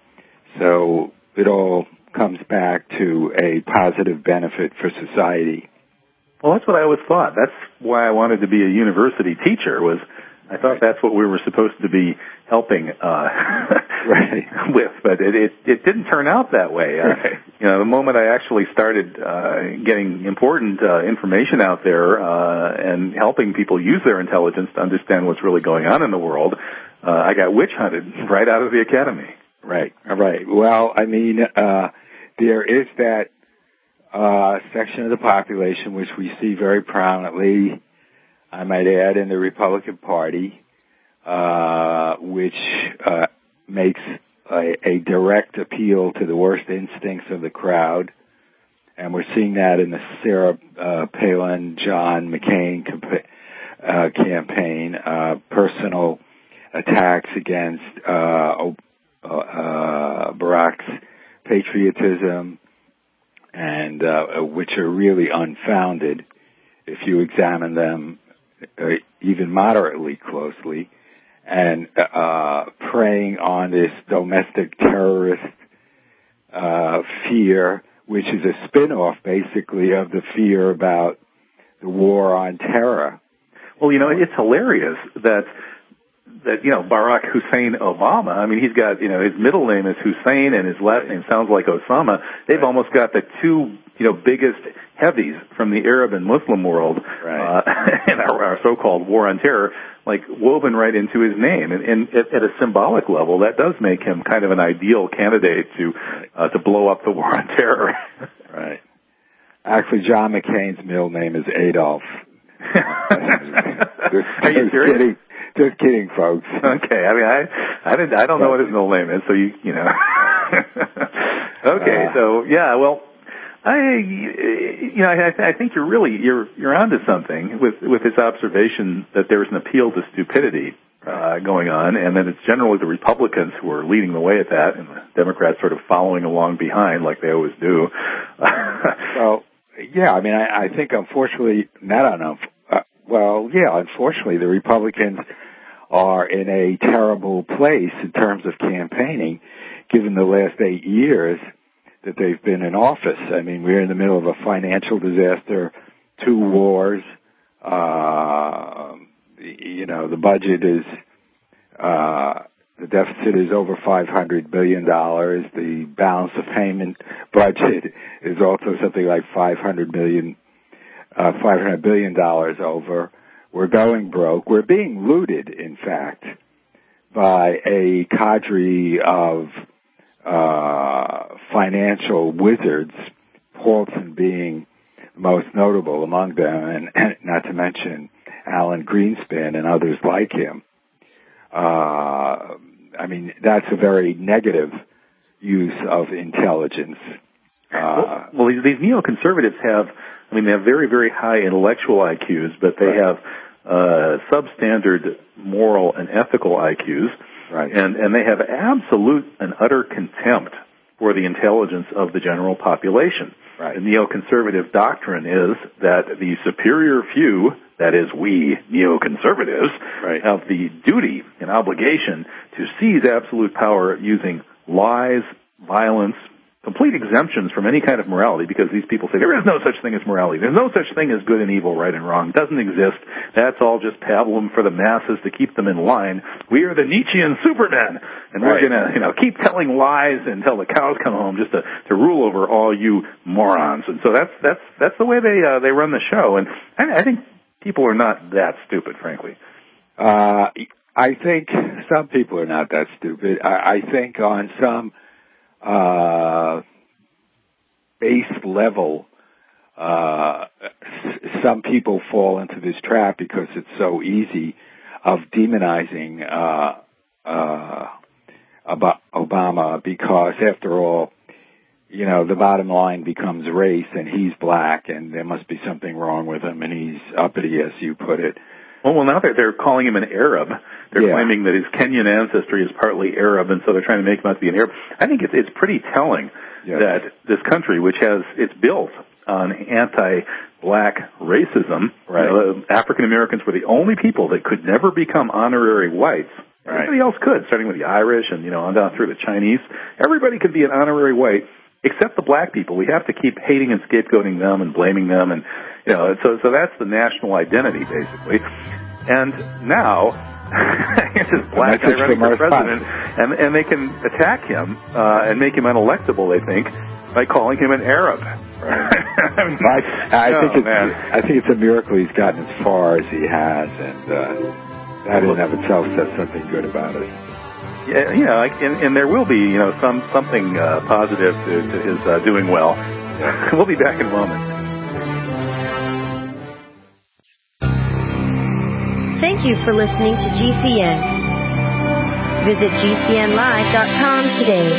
So it all comes back to a positive benefit for society. Well, that's what I always thought. That's why I wanted to be a university teacher. I thought that's what we were supposed to be helping with, but it didn't turn out that way. The moment I actually started getting important information out there and helping people use their intelligence to understand what's really going on in the world, I got witch hunted right out of the academy. Right. Well, there is that section of the population which we see very prominently, I might add, in the Republican Party, which makes a direct appeal to the worst instincts of the crowd. And we're seeing that in the Sarah Palin, John McCain campaign, personal attacks against Barack's patriotism, and which are really unfounded if you examine them even moderately closely, and preying on this domestic terrorist fear, which is a spin-off, basically, of the fear about the war on terror. Well, it's hilarious that Barack Hussein Obama, he's got, his middle name is Hussein and his last name sounds like Osama. They've almost got the two biggest heavies from the Arab and Muslim world, and our so-called war on terror, like woven right into his name. And at a symbolic level, that does make him kind of an ideal candidate to blow up the war on terror. Right. Actually, John McCain's middle name is Adolf. Are you serious? Just kidding, folks. Okay. I mean, I don't know what his middle name is, so you know. Okay. So yeah. Well, I think you're onto something with this observation that there's an appeal to stupidity going on, and that it's generally the Republicans who are leading the way at that, and the Democrats sort of following along behind like they always do. Well, yeah. I mean, I think unfortunately, unfortunately, the Republicans are in a terrible place in terms of campaigning, given the last 8 years that they've been in office. I mean, we're in the middle of a financial disaster, 2 wars. The budget is, the deficit is over $500 billion. The balance of payment budget is also something like $500 billion over. We're going broke. We're being looted, in fact, by a cadre of financial wizards, Paulson being most notable among them, and not to mention Alan Greenspan and others like him. I mean, that's a very negative use of intelligence. Well, these neoconservatives they have very, very high intellectual IQs, but they have substandard moral and ethical IQs. Right. And they have absolute and utter contempt for the intelligence of the general population. Right. The neoconservative doctrine is that the superior few, that is we neoconservatives, have the duty and obligation to seize absolute power using lies, violence, complete exemptions from any kind of morality, because these people say there is no such thing as morality. There's no such thing as good and evil, right and wrong. It doesn't exist. That's all just pablum for the masses to keep them in line. We are the Nietzschean supermen, and we're going to keep telling lies until the cows come home, just to rule over all you morons. And so that's the way they run the show. And I think people are not that stupid, frankly. I think some people are not that stupid. I think on some base level, some people fall into this trap because it's so easy of demonizing Obama, because after all, the bottom line becomes race, and he's black, and there must be something wrong with him, and he's uppity, as you put it. Well, now they're calling him an Arab. They're claiming that his Kenyan ancestry is partly Arab, and so they're trying to make him out to be an Arab. I think it's pretty telling that this country, which it's built on anti-black racism, African Americans were the only people that could never become honorary whites. Everybody else could, starting with the Irish and on down through the Chinese. Everybody could be an honorary white, except the black people. We have to keep hating and scapegoating them and blaming them, and so that's the national identity, basically. And now it's this black guy running for president, and they can attack him and make him unelectable, they think, by calling him an Arab. I think it's a miracle he's gotten as far as he has, and that in and of itself says something good about us. Yeah, and there will be, something positive to his doing well. We'll be back in a moment. Thank you for listening to GCN. Visit GCNlive.com today.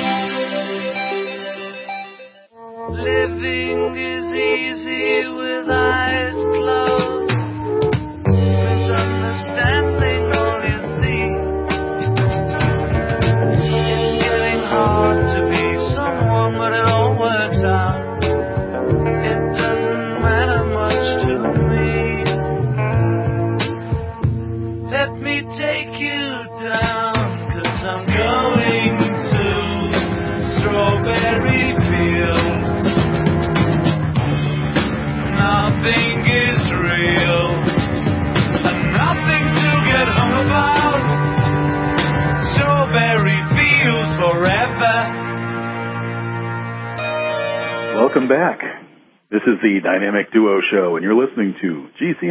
Living is easy with eyes closed. Misunderstanding all you see. It's getting hard to be someone, but it all works out. It doesn't matter much to me. Let me take you down, 'cause I'm going to strawberry fields. Nothing is real, and nothing to get hung about. Strawberry fields forever. Welcome back. This is the Dynamic Duo Show, and you're listening to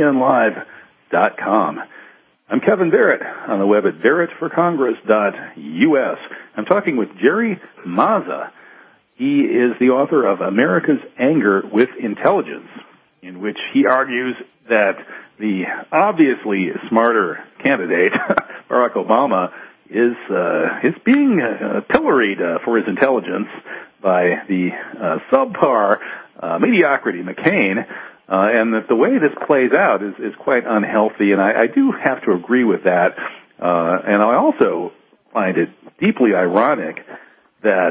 GCNlive.com. I'm Kevin Barrett on the web at barrettforcongress.us. I'm talking with Jerry Mazza. He is the author of America's Anger with Intelligence, in which he argues that the obviously smarter candidate, Barack Obama, is being pilloried for his intelligence by the subpar mediocrity McCain, and that the way this plays out is quite unhealthy, and I do have to agree with that. And I also find it deeply ironic that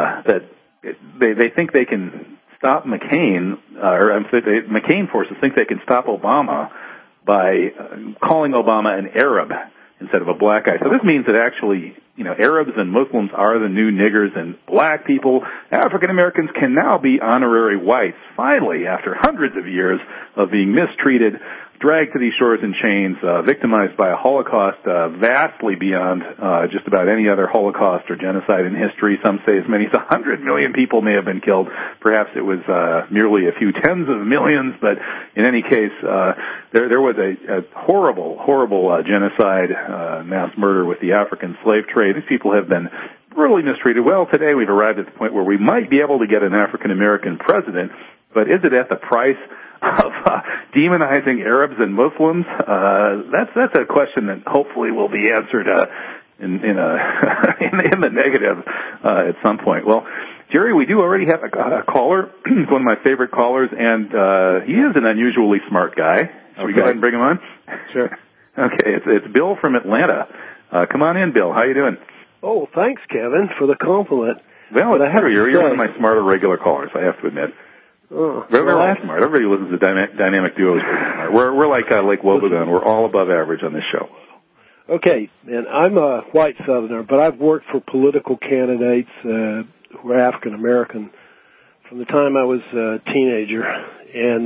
they think they can stop McCain, McCain forces think they can stop Obama by calling Obama an Arab instead of a black guy. So this means that actually, Arabs and Muslims are the new niggers, and black people, African Americans, can now be honorary whites, finally, after hundreds of years of being mistreated, dragged to these shores in chains, victimized by a Holocaust vastly beyond just about any other Holocaust or genocide in history. Some say as many as 100 million people may have been killed. Perhaps it was merely a few tens of millions, but in any case, there was a horrible genocide, mass murder with the African slave trade. These people have been brutally mistreated. Well, today we've arrived at the point where we might be able to get an African American president, but is it at the price of demonizing Arabs and Muslims? That's a question that hopefully will be answered in the negative at some point. Well, Jerry, we do already have a caller. He's one of my favorite callers, and he is an unusually smart guy. Should we go ahead and bring him on? Sure. Okay, it's Bill from Atlanta. Come on in, Bill. How you doing? Oh, thanks, Kevin, for the compliment. Well, it's true. You're one of my smarter regular callers, I have to admit. Oh, Very smart. Everybody who listens to Dynamic Duo is pretty smart. We're like Lake Wobegon. We're all above average on this show. Okay, and I'm a white Southerner, but I've worked for political candidates who are African American from the time I was a teenager, and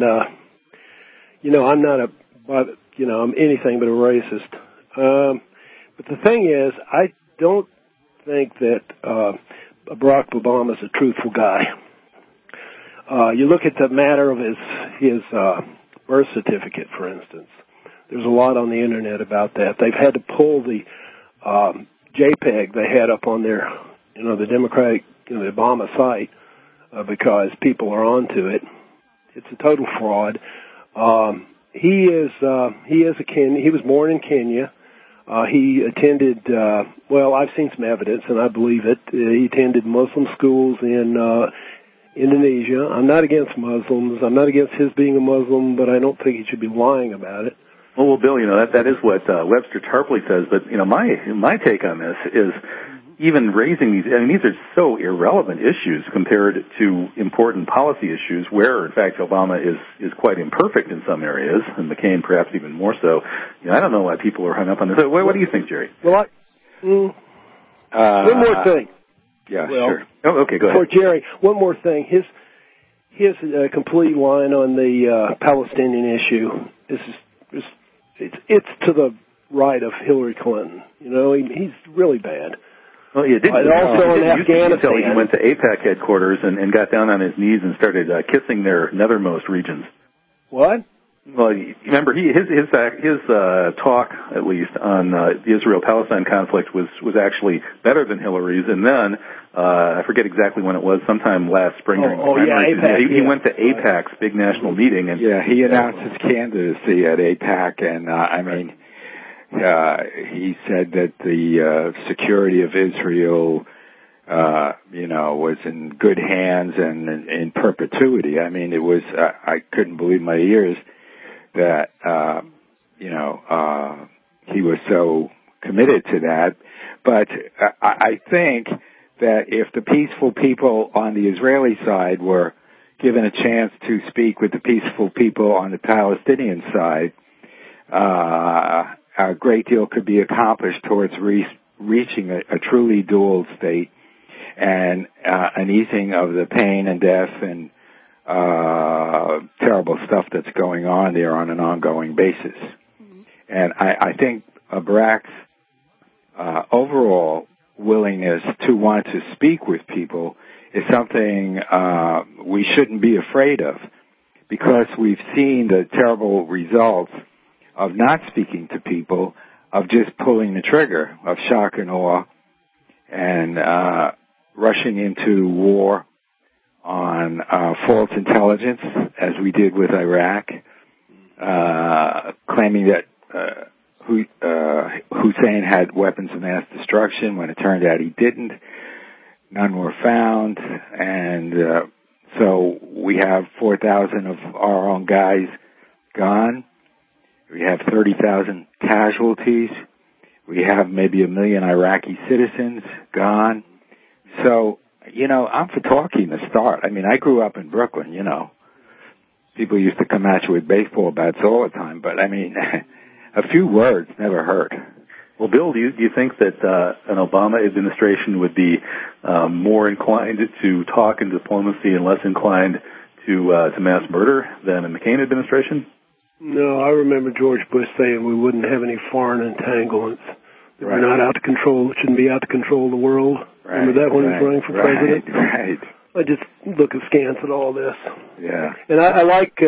I'm not I'm anything but a racist. But the thing is, I don't think that Barack Obama is a truthful guy. You look at the matter of his birth certificate, for instance. There's a lot on the internet about that. They've had to pull the JPEG they had up on their, the Democratic, the Obama site, because people are onto it. It's a total fraud. He was born in Kenya. He attended, I've seen some evidence, and I believe it. He attended Muslim schools in Indonesia. I'm not against Muslims. I'm not against his being a Muslim, but I don't think he should be lying about it. Well, Bill, that is what Webster Tarpley says. But my take on this is even raising these. I mean, these are so irrelevant issues compared to important policy issues, where in fact Obama is quite imperfect in some areas, and McCain perhaps even more so. I don't know why people are hung up on this. What do you think, Jerry? Well, one more thing. Yeah, sure. Oh, okay, go ahead. For Jerry, one more thing. His complete line on the Palestinian issue it's to the right of Hillary Clinton. He's really bad. Well, you did. Also in Afghanistan, he went to AIPAC headquarters and got down on his knees and started kissing their nethermost regions. What? Well, you remember his talk, at least, on the Israel-Palestine conflict was actually better than Hillary's. And then I forget exactly when it was, sometime last spring. AIPAC. He went to AIPAC's big national meeting, and he announced his candidacy at AIPAC, and he said that the security of Israel, was in good hands and in perpetuity. I mean, it was I couldn't believe my ears that he was so committed to that. But I think that if the peaceful people on the Israeli side were given a chance to speak with the peaceful people on the Palestinian side, a great deal could be accomplished towards reaching a truly dual state and an easing of the pain and death and terrible stuff that's going on there on an ongoing basis. Mm-hmm. And I think Barack's overall willingness to want to speak with people is something we shouldn't be afraid of. because we've seen the terrible results of not speaking to people, of just pulling the trigger, of shock and awe, and rushing into war on false intelligence, as we did with Iraq, claiming that Hussein had weapons of mass destruction when it turned out he didn't. None were found, and so we have 4,000 of our own guys gone. We have 30,000 casualties. We have maybe 1 million Iraqi citizens gone. So, I'm for talking to start. I mean, I grew up in Brooklyn, People used to come at you with baseball bats all the time, but I mean, a few words never hurt. Well, Bill, do you think that an Obama administration would be more inclined to talk in diplomacy and less inclined to mass murder than a McCain administration? No, I remember George Bush saying we wouldn't have any foreign entanglements. That we're not out to control, shouldn't be out to control the world. Right, remember that when he was running for president? Right. I just look askance at all this. Yeah. And I like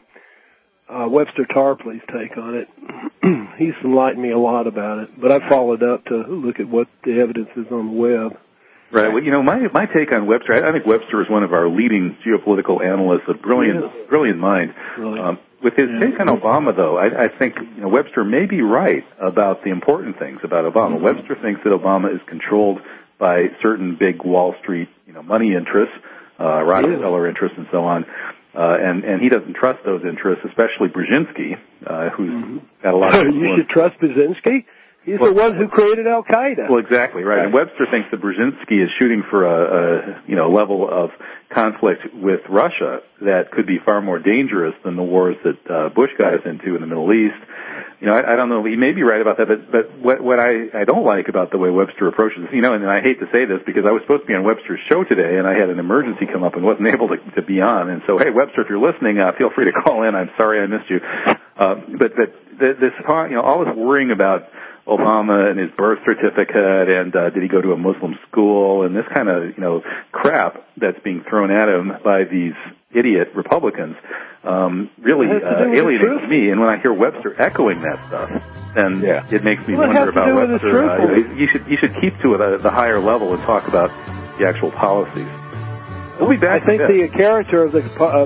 Webster Tarpley's take on it. He's enlightened me a lot about it, but I followed up to look at what the evidence is on the web. Right. Well, my take on Webster, I think Webster is one of our leading geopolitical analysts, a brilliant mind. Really? With his take on Obama, though, I think Webster may be right about the important things about Obama. Webster thinks that Obama is controlled by certain big Wall Street, money interests, Rockefeller interests, and so on. And he doesn't trust those interests, especially Brzezinski, who's got a lot of influence. You should trust Brzezinski? He's the one who created Al-Qaeda. Well, exactly, right. And Webster thinks that Brzezinski is shooting for a level of conflict with Russia that could be far more dangerous than the wars that Bush got us into in the Middle East. I don't know. He may be right about that, but what I don't like about the way Webster approaches this, and I hate to say this because I was supposed to be on Webster's show today, and I had an emergency come up and wasn't able to be on. And so, hey, Webster, if you're listening, feel free to call in. I'm sorry I missed you. But this, all this worrying about Obama and his birth certificate and did he go to a Muslim school and this kind of crap that's being thrown at him by these idiot Republicans really alienates me. And when I hear Webster echoing that stuff, then it makes me wonder about Webster. You should keep to the higher level and talk about the actual policies. We'll be back. I think the character of the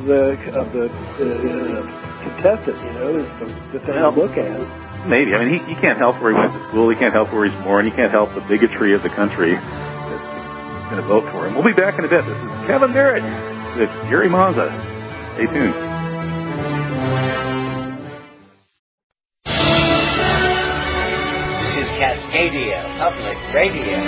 contestant, is the thing to look at. Maybe. I mean, he can't help where he went to school. He can't help where he's born. He can't help the bigotry of the country that's going to vote for him. We'll be back in a bit. This is Kevin Barrett with Jerry Mazza. Stay tuned. This is Cascadia Public Radio.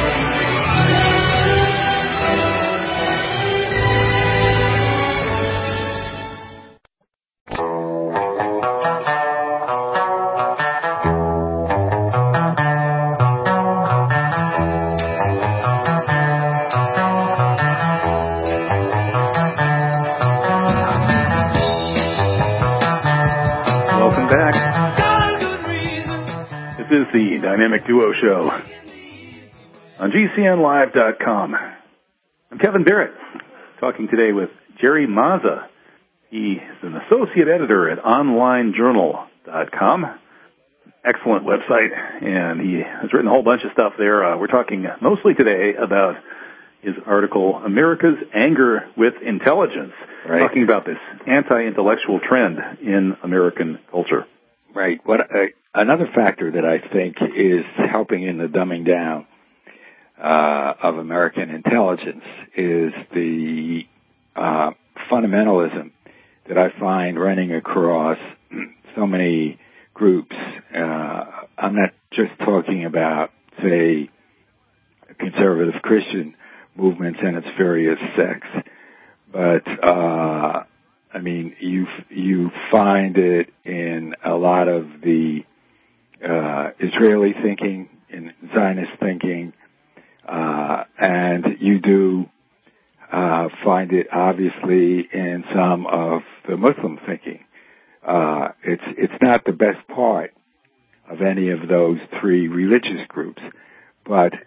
This is the Dynamic Duo Show on GCNlive.com. I'm Kevin Barrett, talking today with Jerry Mazza. He is an associate editor at OnlineJournal.com. Excellent website, and he has written a whole bunch of stuff there. We're talking mostly today about his article, America's Anger with Intelligence, talking about this anti-intellectual trend in American culture. Right. Another factor that I think is helping in the dumbing down of American intelligence is the fundamentalism that I find running across so many groups. I'm not just talking about, say, conservative Christian movements and its various sects, but I mean, you find it in a lot of the Israeli thinking, in Zionist thinking, and you do find it obviously in some of the Muslim thinking. It's not the best part of any of those three religious groups, but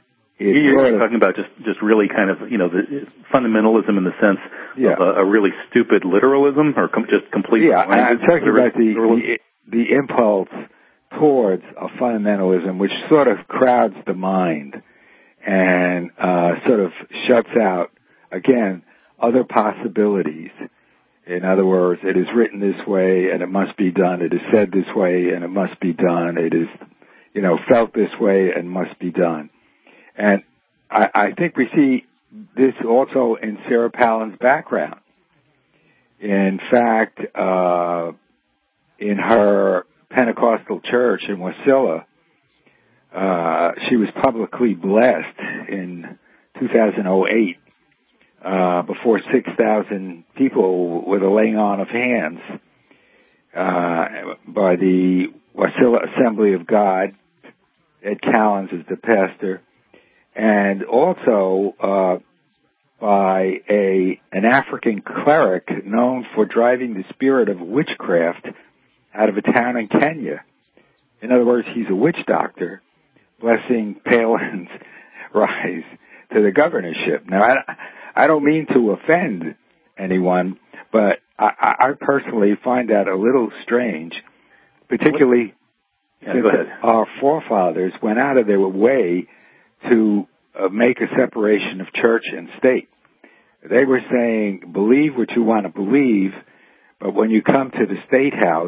You're talking about just really kind of, the fundamentalism in the sense of a really stupid literalism, or just complete. Yeah, I'm talking about the impulse towards a fundamentalism which sort of crowds the mind and sort of shuts out, again, other possibilities. In other words, it is written this way and it must be done. It is said this way and it must be done. It is, felt this way and must be done. And I think we see this also in Sarah Palin's background. In fact, in her Pentecostal church in Wasilla, she was publicly blessed in 2008 before 6,000 people with a laying on of hands by the Wasilla Assembly of God. Ed Callens is the pastor. And also by an African cleric known for driving the spirit of witchcraft out of a town in Kenya. In other words, he's a witch doctor, blessing Palin's rise to the governorship. Now, I don't mean to offend anyone, but I personally find that a little strange, particularly since our forefathers went out of their way to make a separation of church and state. They were saying, believe what you want to believe, but when you come to the State House,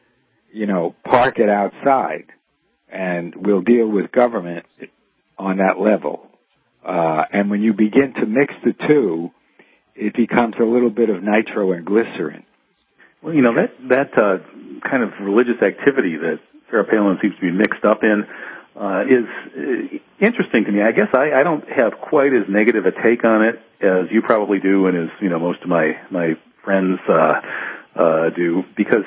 park it outside, and we'll deal with government on that level. And when you begin to mix the two, it becomes a little bit of nitro and glycerin. Well, that kind of religious activity that Sarah Palin seems to be mixed up in is interesting to me. I guess I don't have quite as negative a take on it as you probably do, and as most of my friends do, because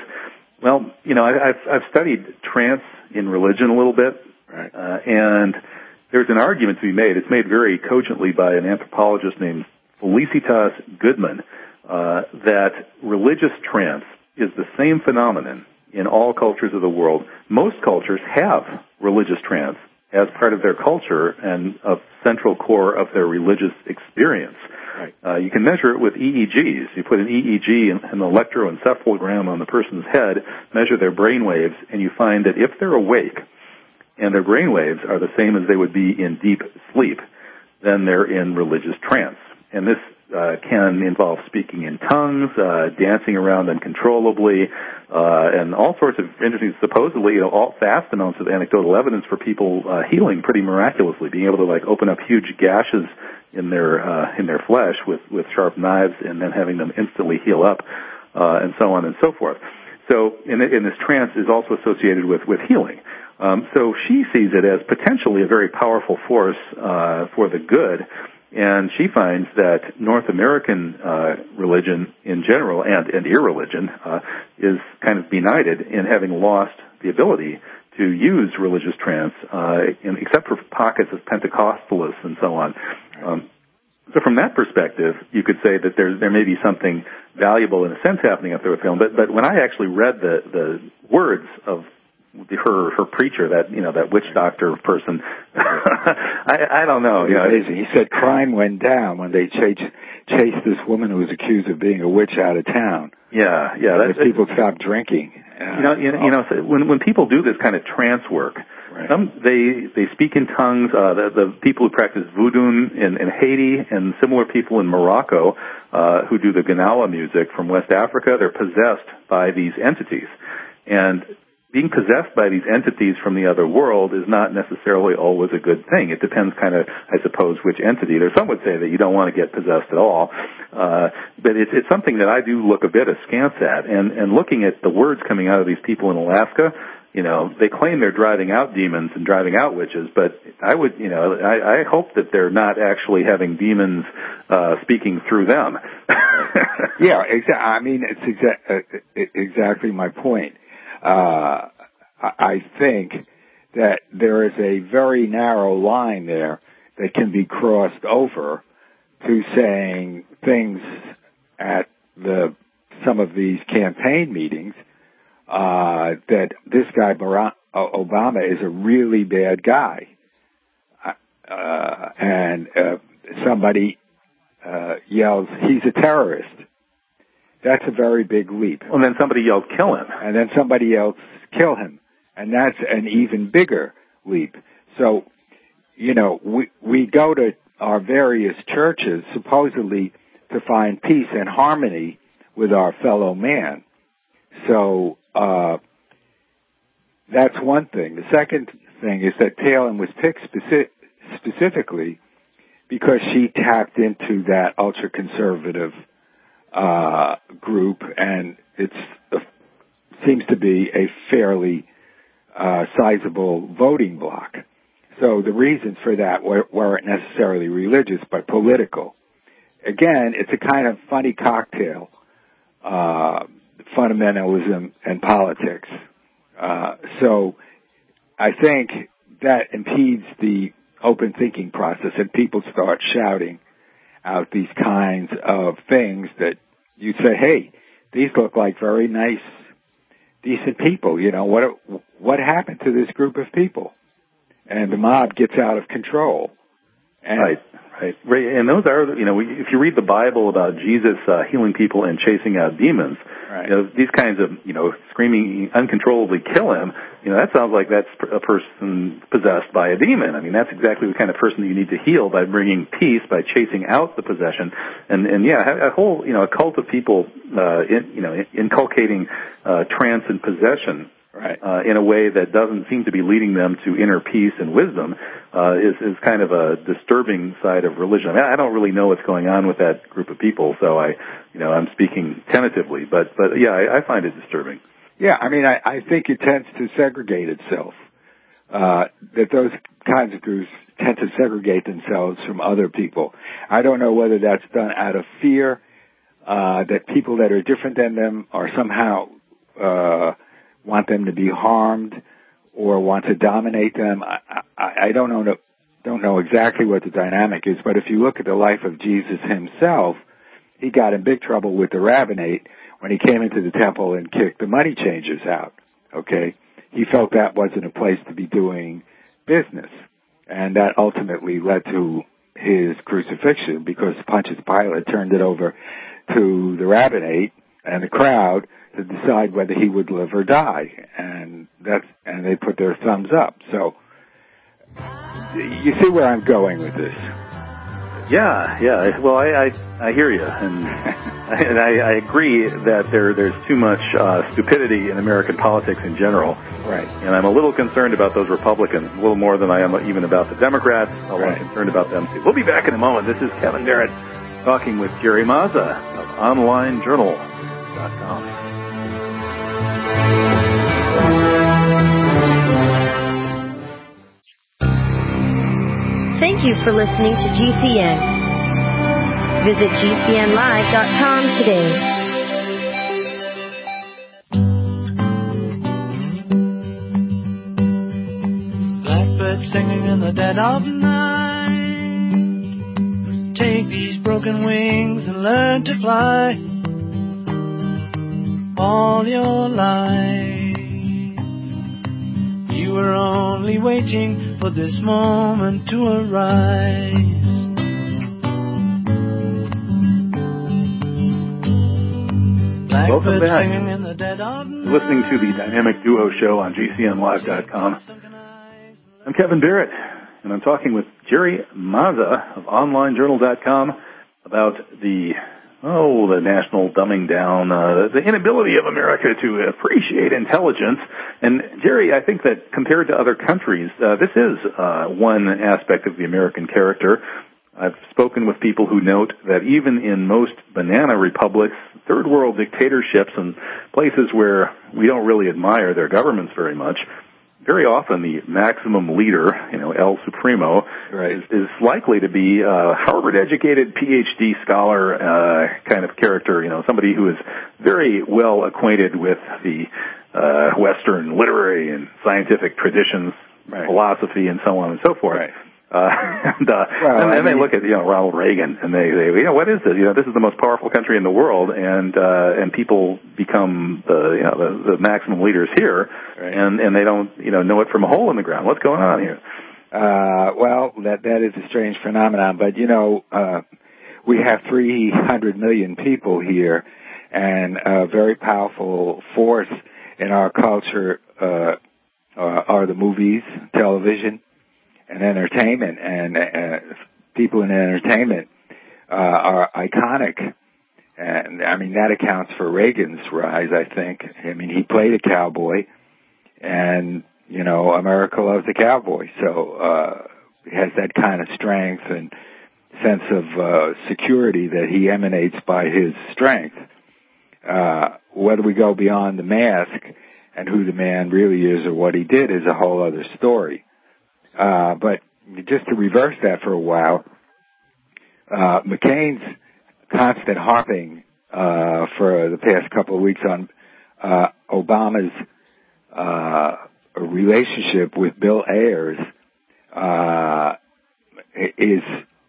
I've studied trance in religion a little bit, right. And there's an argument to be made. It's made very cogently by an anthropologist named Felicitas Goodman that religious trance is the same phenomenon in all cultures of the world. Most cultures have religious trance as part of their culture and a central core of their religious experience. Right. You can measure it with EEGs. You put an EEG, an electroencephalogram, on the person's head, measure their brain waves, and you find that if they're awake and their brain waves are the same as they would be in deep sleep, then they're in religious trance. And this can involve speaking in tongues, dancing around uncontrollably, and all sorts of interesting, supposedly, all vast amounts of anecdotal evidence for people healing pretty miraculously, being able to open up huge gashes in their flesh with sharp knives, and then having them instantly heal up, and so on and so forth. So, in this trance is also associated with healing. So she sees it as potentially a very powerful force for the good. And she finds that North American religion in general and irreligion is kind of benighted in having lost the ability to use religious trance, except for pockets of Pentecostalists and so on. So from that perspective, you could say that there may be something valuable in a sense happening up there with film. But when I actually read the words of her preacher, that witch doctor person, I don't know. He said crime went down when they chased this woman who was accused of being a witch out of town. Yeah. People stopped drinking. So when people do this kind of trance work, right. They speak in tongues. The people who practice voodoo in Haiti, and similar people in Morocco who do the Ganawa music from West Africa, they're possessed by these entities. And being possessed by these entities from the other world is not necessarily always a good thing. It depends kind of, I suppose, which entity. Some would say that you don't want to get possessed at all. But it's something that I do look a bit askance at. And looking at the words coming out of these people in Alaska, they claim they're driving out demons and driving out witches, but I hope that they're not actually having demons speaking through them. Yeah, I mean, it's exactly my point. I think that there is a very narrow line there that can be crossed over to saying things at some of these campaign meetings that this guy Barack Obama is a really bad guy. and somebody yells, "He's a terrorist." That's a very big leap. And then somebody yells, "Kill him." And then somebody yells, "Kill him." And that's an even bigger leap. So, we go to our various churches supposedly to find peace and harmony with our fellow man. So, that's one thing. The second thing is that Palin was picked specifically because she tapped into that ultra-conservative group, and it seems to be a fairly sizable voting bloc. So the reasons for that weren't necessarily religious, but political. Again, it's a kind of funny cocktail, fundamentalism and politics. So I think that impedes the open thinking process, and people start shouting out these kinds of things that you'd say, hey, these look like very nice, decent people. What happened to this group of people? And the mob gets out of control. And Right. And those are, if you read the Bible about Jesus healing people and chasing out demons, right. These kinds of, screaming uncontrollably, "Kill him," that sounds like that's a person possessed by a demon. I mean, that's exactly the kind of person that you need to heal by bringing peace, by chasing out the possession. And a whole, a cult of people, inculcating trance and possession. Right. In a way that doesn't seem to be leading them to inner peace and wisdom, is kind of a disturbing side of religion. I mean, I don't really know what's going on with that group of people, so I'm speaking tentatively, but yeah, I find it disturbing. Yeah, I mean, I think it tends to segregate itself. That those kinds of groups tend to segregate themselves from other people. I don't know whether that's done out of fear, that people that are different than them are somehow want them to be harmed or want to dominate them. I don't know exactly what the dynamic is, but if you look at the life of Jesus himself, he got in big trouble with the rabbinate when he came into the temple and kicked the money changers out. Okay? He felt that wasn't a place to be doing business, and that ultimately led to his crucifixion because Pontius Pilate turned it over to the rabbinate and the crowd to decide whether he would live or die, and they put their thumbs up. So you see where I'm going with this? Yeah. Well, I hear you, and I agree that there's too much stupidity in American politics in general. Right. And I'm a little concerned about those Republicans, a little more than I am even about the Democrats. I'm concerned about them too. We'll be back in a moment. This is Kevin Barrett talking with Jerry Mazza of OnlineJournal.com. Thank you for listening to GCN. Visit GCNlive.com today. Blackbird singing in the dead of night. Take these broken wings and learn to fly. All your life, you were only waiting for this moment to arise. Welcome back. Singing in the dead of night. Listening to the Dynamic Duo Show on GCNlive.com. I'm Kevin Barrett, and I'm talking with Jerry Mazza of OnlineJournal.com about the national dumbing down, the inability of America to appreciate intelligence. And Jerry, I think that compared to other countries, this is one aspect of the American character. I've spoken with people who note that even in most banana republics, third world dictatorships, and places where we don't really admire their governments very much, very often the maximum leader, El Supremo, is likely to be a Harvard-educated PhD scholar kind of character, somebody who is very well acquainted with the Western literary and scientific traditions, philosophy, and so on and so forth. Right. And they look at Ronald Reagan and they what is this? This is the most powerful country in the world, and people become the maximum leaders here, and they don't know it from a hole in the ground. What's going on here? Well, that is a strange phenomenon, but we have 300 million people here, and a very powerful force in our culture are the movies, television, and entertainment. And people in entertainment are iconic. And, I mean, that accounts for Reagan's rise, I think. I mean, he played a cowboy, and, America loves a cowboy. So he has that kind of strength and sense of security that he emanates by his strength. Whether we go beyond the mask and who the man really is or what he did is a whole other story. But just to reverse that for a while, McCain's constant harping for the past couple of weeks on Obama's relationship with Bill Ayers is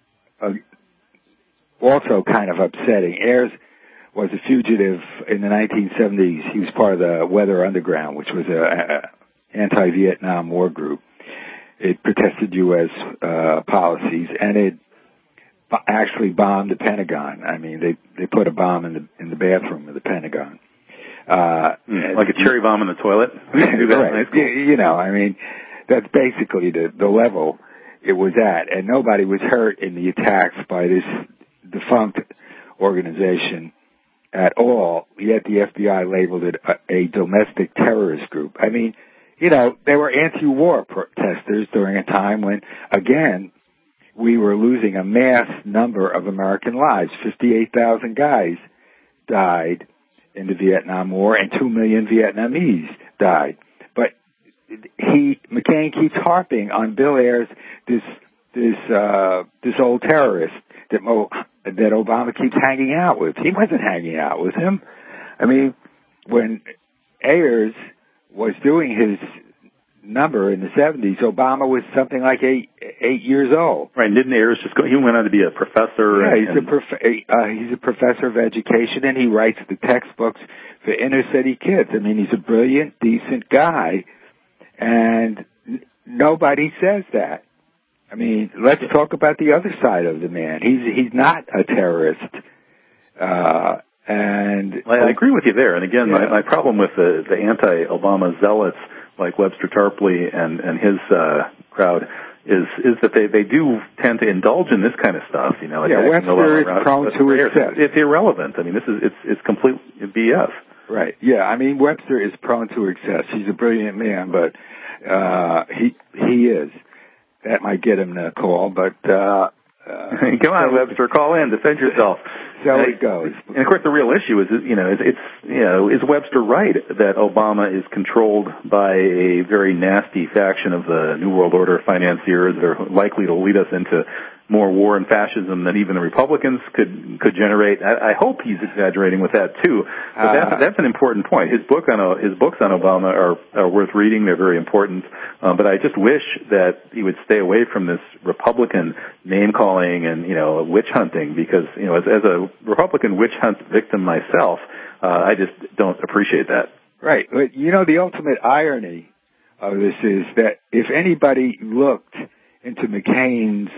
also kind of upsetting. Ayers was a fugitive in the 1970s. He was part of the Weather Underground, which was a anti-Vietnam War group. It protested U.S. policies, and it actually bombed the Pentagon. I mean, they put a bomb in the bathroom of the Pentagon. Like a cherry bomb in the toilet? Right. I mean, that's basically the level it was at. And nobody was hurt in the attacks by this defunct organization at all, yet the FBI labeled it a domestic terrorist group. I mean, they were anti-war protesters during a time when, again, we were losing a mass number of American lives. 58,000 guys died in the Vietnam War, and 2 million Vietnamese died. But McCain keeps harping on Bill Ayers, this old terrorist that Obama keeps hanging out with. He wasn't hanging out with him. I mean, when Ayers was doing his number in the 70s, Obama was something like eight years old. Right, and didn't Ayers just go, he went on to be a professor? Yeah, he's a professor of education, and he writes the textbooks for inner city kids. I mean, he's a brilliant, decent guy, and nobody says that. I mean, let's talk about the other side of the man. He's not a terrorist. And I agree with you there. And again, my problem with the anti-Obama zealots like Webster Tarpley and his crowd is that they do tend to indulge in this kind of stuff. Webster is prone to excess. It's irrelevant. I mean, it's complete BS. Right. Yeah. I mean, Webster is prone to excess. He's a brilliant man, but he is. That might get him to call, but come on, Webster, call in, defend yourself. So it goes. And of course, the real issue is Webster right that Obama is controlled by a very nasty faction of the New World Order financiers that are likely to lead us into more war and fascism than even the Republicans could generate. I hope he's exaggerating with that too. But that's an important point. His books on Obama are worth reading. They're very important. But I just wish that he would stay away from this Republican name calling and witch hunting, because as a Republican witch hunt victim myself, I just don't appreciate that. Right. But the ultimate irony of this is that if anybody looked into McCain's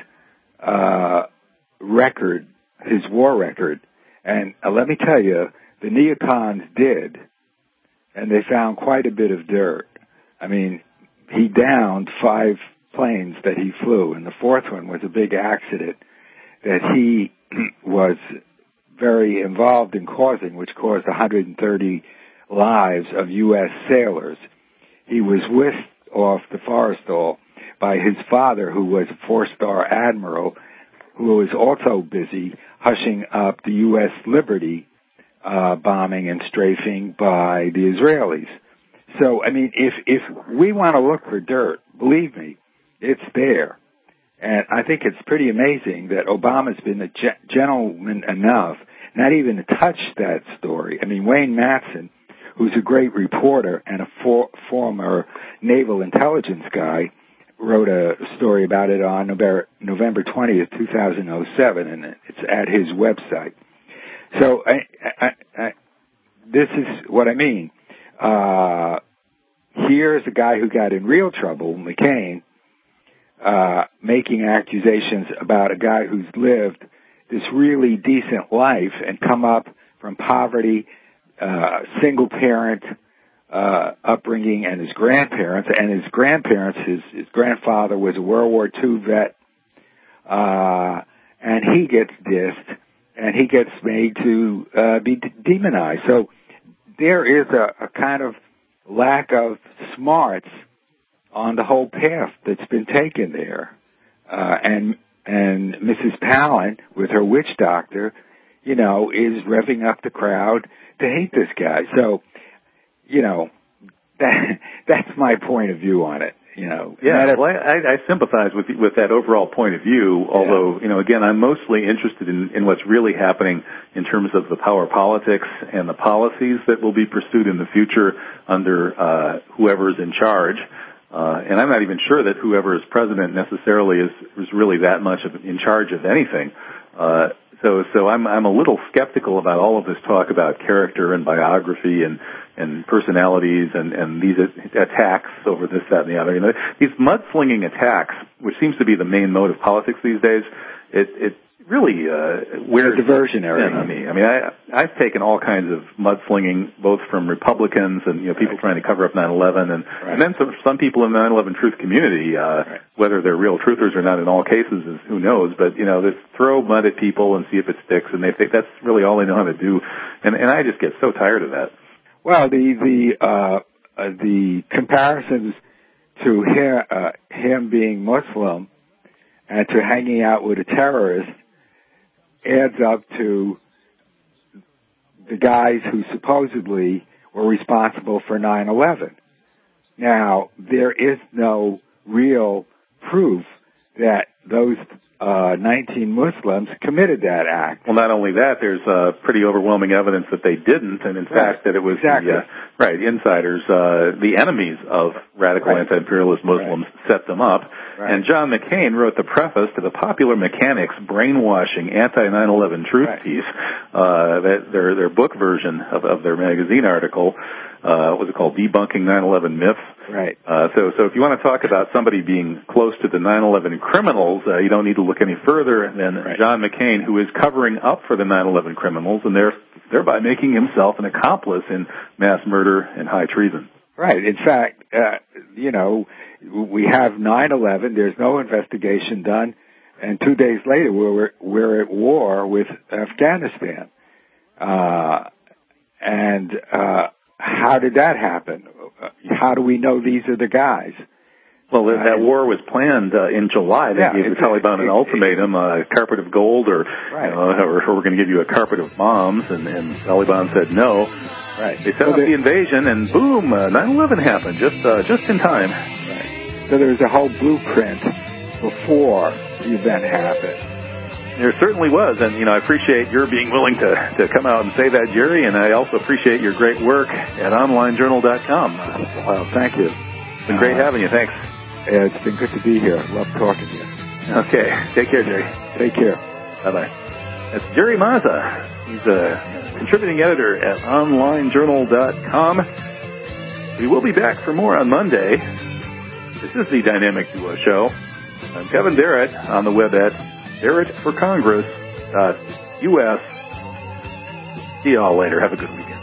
record, his war record, and let me tell you, the neocons did, and they found quite a bit of dirt. I mean, he downed 5 planes that he flew, and the 4th one was a big accident that he was very involved in causing, which caused 130 lives of U.S. sailors. He was whisked off the Forrestal by his father, who was a 4-star admiral, who was also busy hushing up the U.S. Liberty bombing and strafing by the Israelis. So, I mean, if we want to look for dirt, believe me, it's there. And I think it's pretty amazing that Obama's been a gentleman enough not even to touch that story. I mean, Wayne Matson, who's a great reporter and a former naval intelligence guy, wrote a story about it on November 20th, 2007, and it's at his website. So this is what I mean. Here's a guy who got in real trouble, McCain, making accusations about a guy who's lived this really decent life and come up from poverty, single parent upbringing, and his grandparents. And his grandfather was a World War II vet, and he gets dissed, and he gets made to be demonized. So there is a kind of lack of smarts on the whole path that's been taken there. And Mrs. Palin, with her witch doctor, is revving up the crowd to hate this guy. So, that's my point of view on it. Yeah, well, I sympathize with that overall point of view, although, again, I'm mostly interested in what's really happening in terms of the power politics and the policies that will be pursued in the future under whoever's in charge. And I'm not even sure that whoever is president necessarily is really that much in charge of anything. So I'm a little skeptical about all of this talk about character and biography and personalities and these attacks over this, that, and the other. These mudslinging attacks, which seems to be the main mode of politics these days, it really wears diversionary on me. I mean, I've taken all kinds of mudslinging, both from Republicans and people trying to cover up 9/11, and then some people in the 9/11 truth community, whether they're real truthers or not in all cases, is who knows. But they throw mud at people and see if it sticks, and they think that's really all they know how to do. And I just get so tired of that. Well, the comparisons to him being Muslim and to hanging out with a terrorist adds up to the guys who supposedly were responsible for 9/11. Now, there is no real proof that those 19 Muslims committed that act. Well, not only that, there's pretty overwhelming evidence that they didn't, and in fact that it was the insiders, the enemies of radical anti-imperialist Muslims set them up. Right. And John McCain wrote the preface to the Popular Mechanics Brainwashing Anti-9/11 Truth piece, their book version of their magazine article. What was it called? Debunking 9/11 Myths. Right. So if you want to talk about somebody being close to the 9/11 criminals, you don't need to look any further than John McCain, who is covering up for the 9/11 criminals, and thereby making himself an accomplice in mass murder and high treason. Right. In fact, we have 9/11. There's no investigation done, and 2 days later we're at war with Afghanistan. How did that happen? How do we know these are the guys? Well, that war was planned in July. They gave the Taliban an ultimatum, a carpet of gold, or we're going to give you a carpet of bombs, and Taliban said no. Right. They set up the invasion, and boom, 9/11 happened just in time. Right. So there was a whole blueprint before the event happened. There certainly was, and I appreciate your being willing to come out and say that, Jerry, and I also appreciate your great work at OnlineJournal.com. Well, thank you. It's been great having you. Thanks. It's been good to be here. Love talking to you. Okay. Take care, Jerry. Take care. Bye-bye. That's Jerry Mazza. He's a contributing editor at OnlineJournal.com. We will be back for more on Monday. This is the Dynamic Duo Show. I'm Kevin Barrett on the web at barrettforcongress.us. See you all later. Have a good weekend.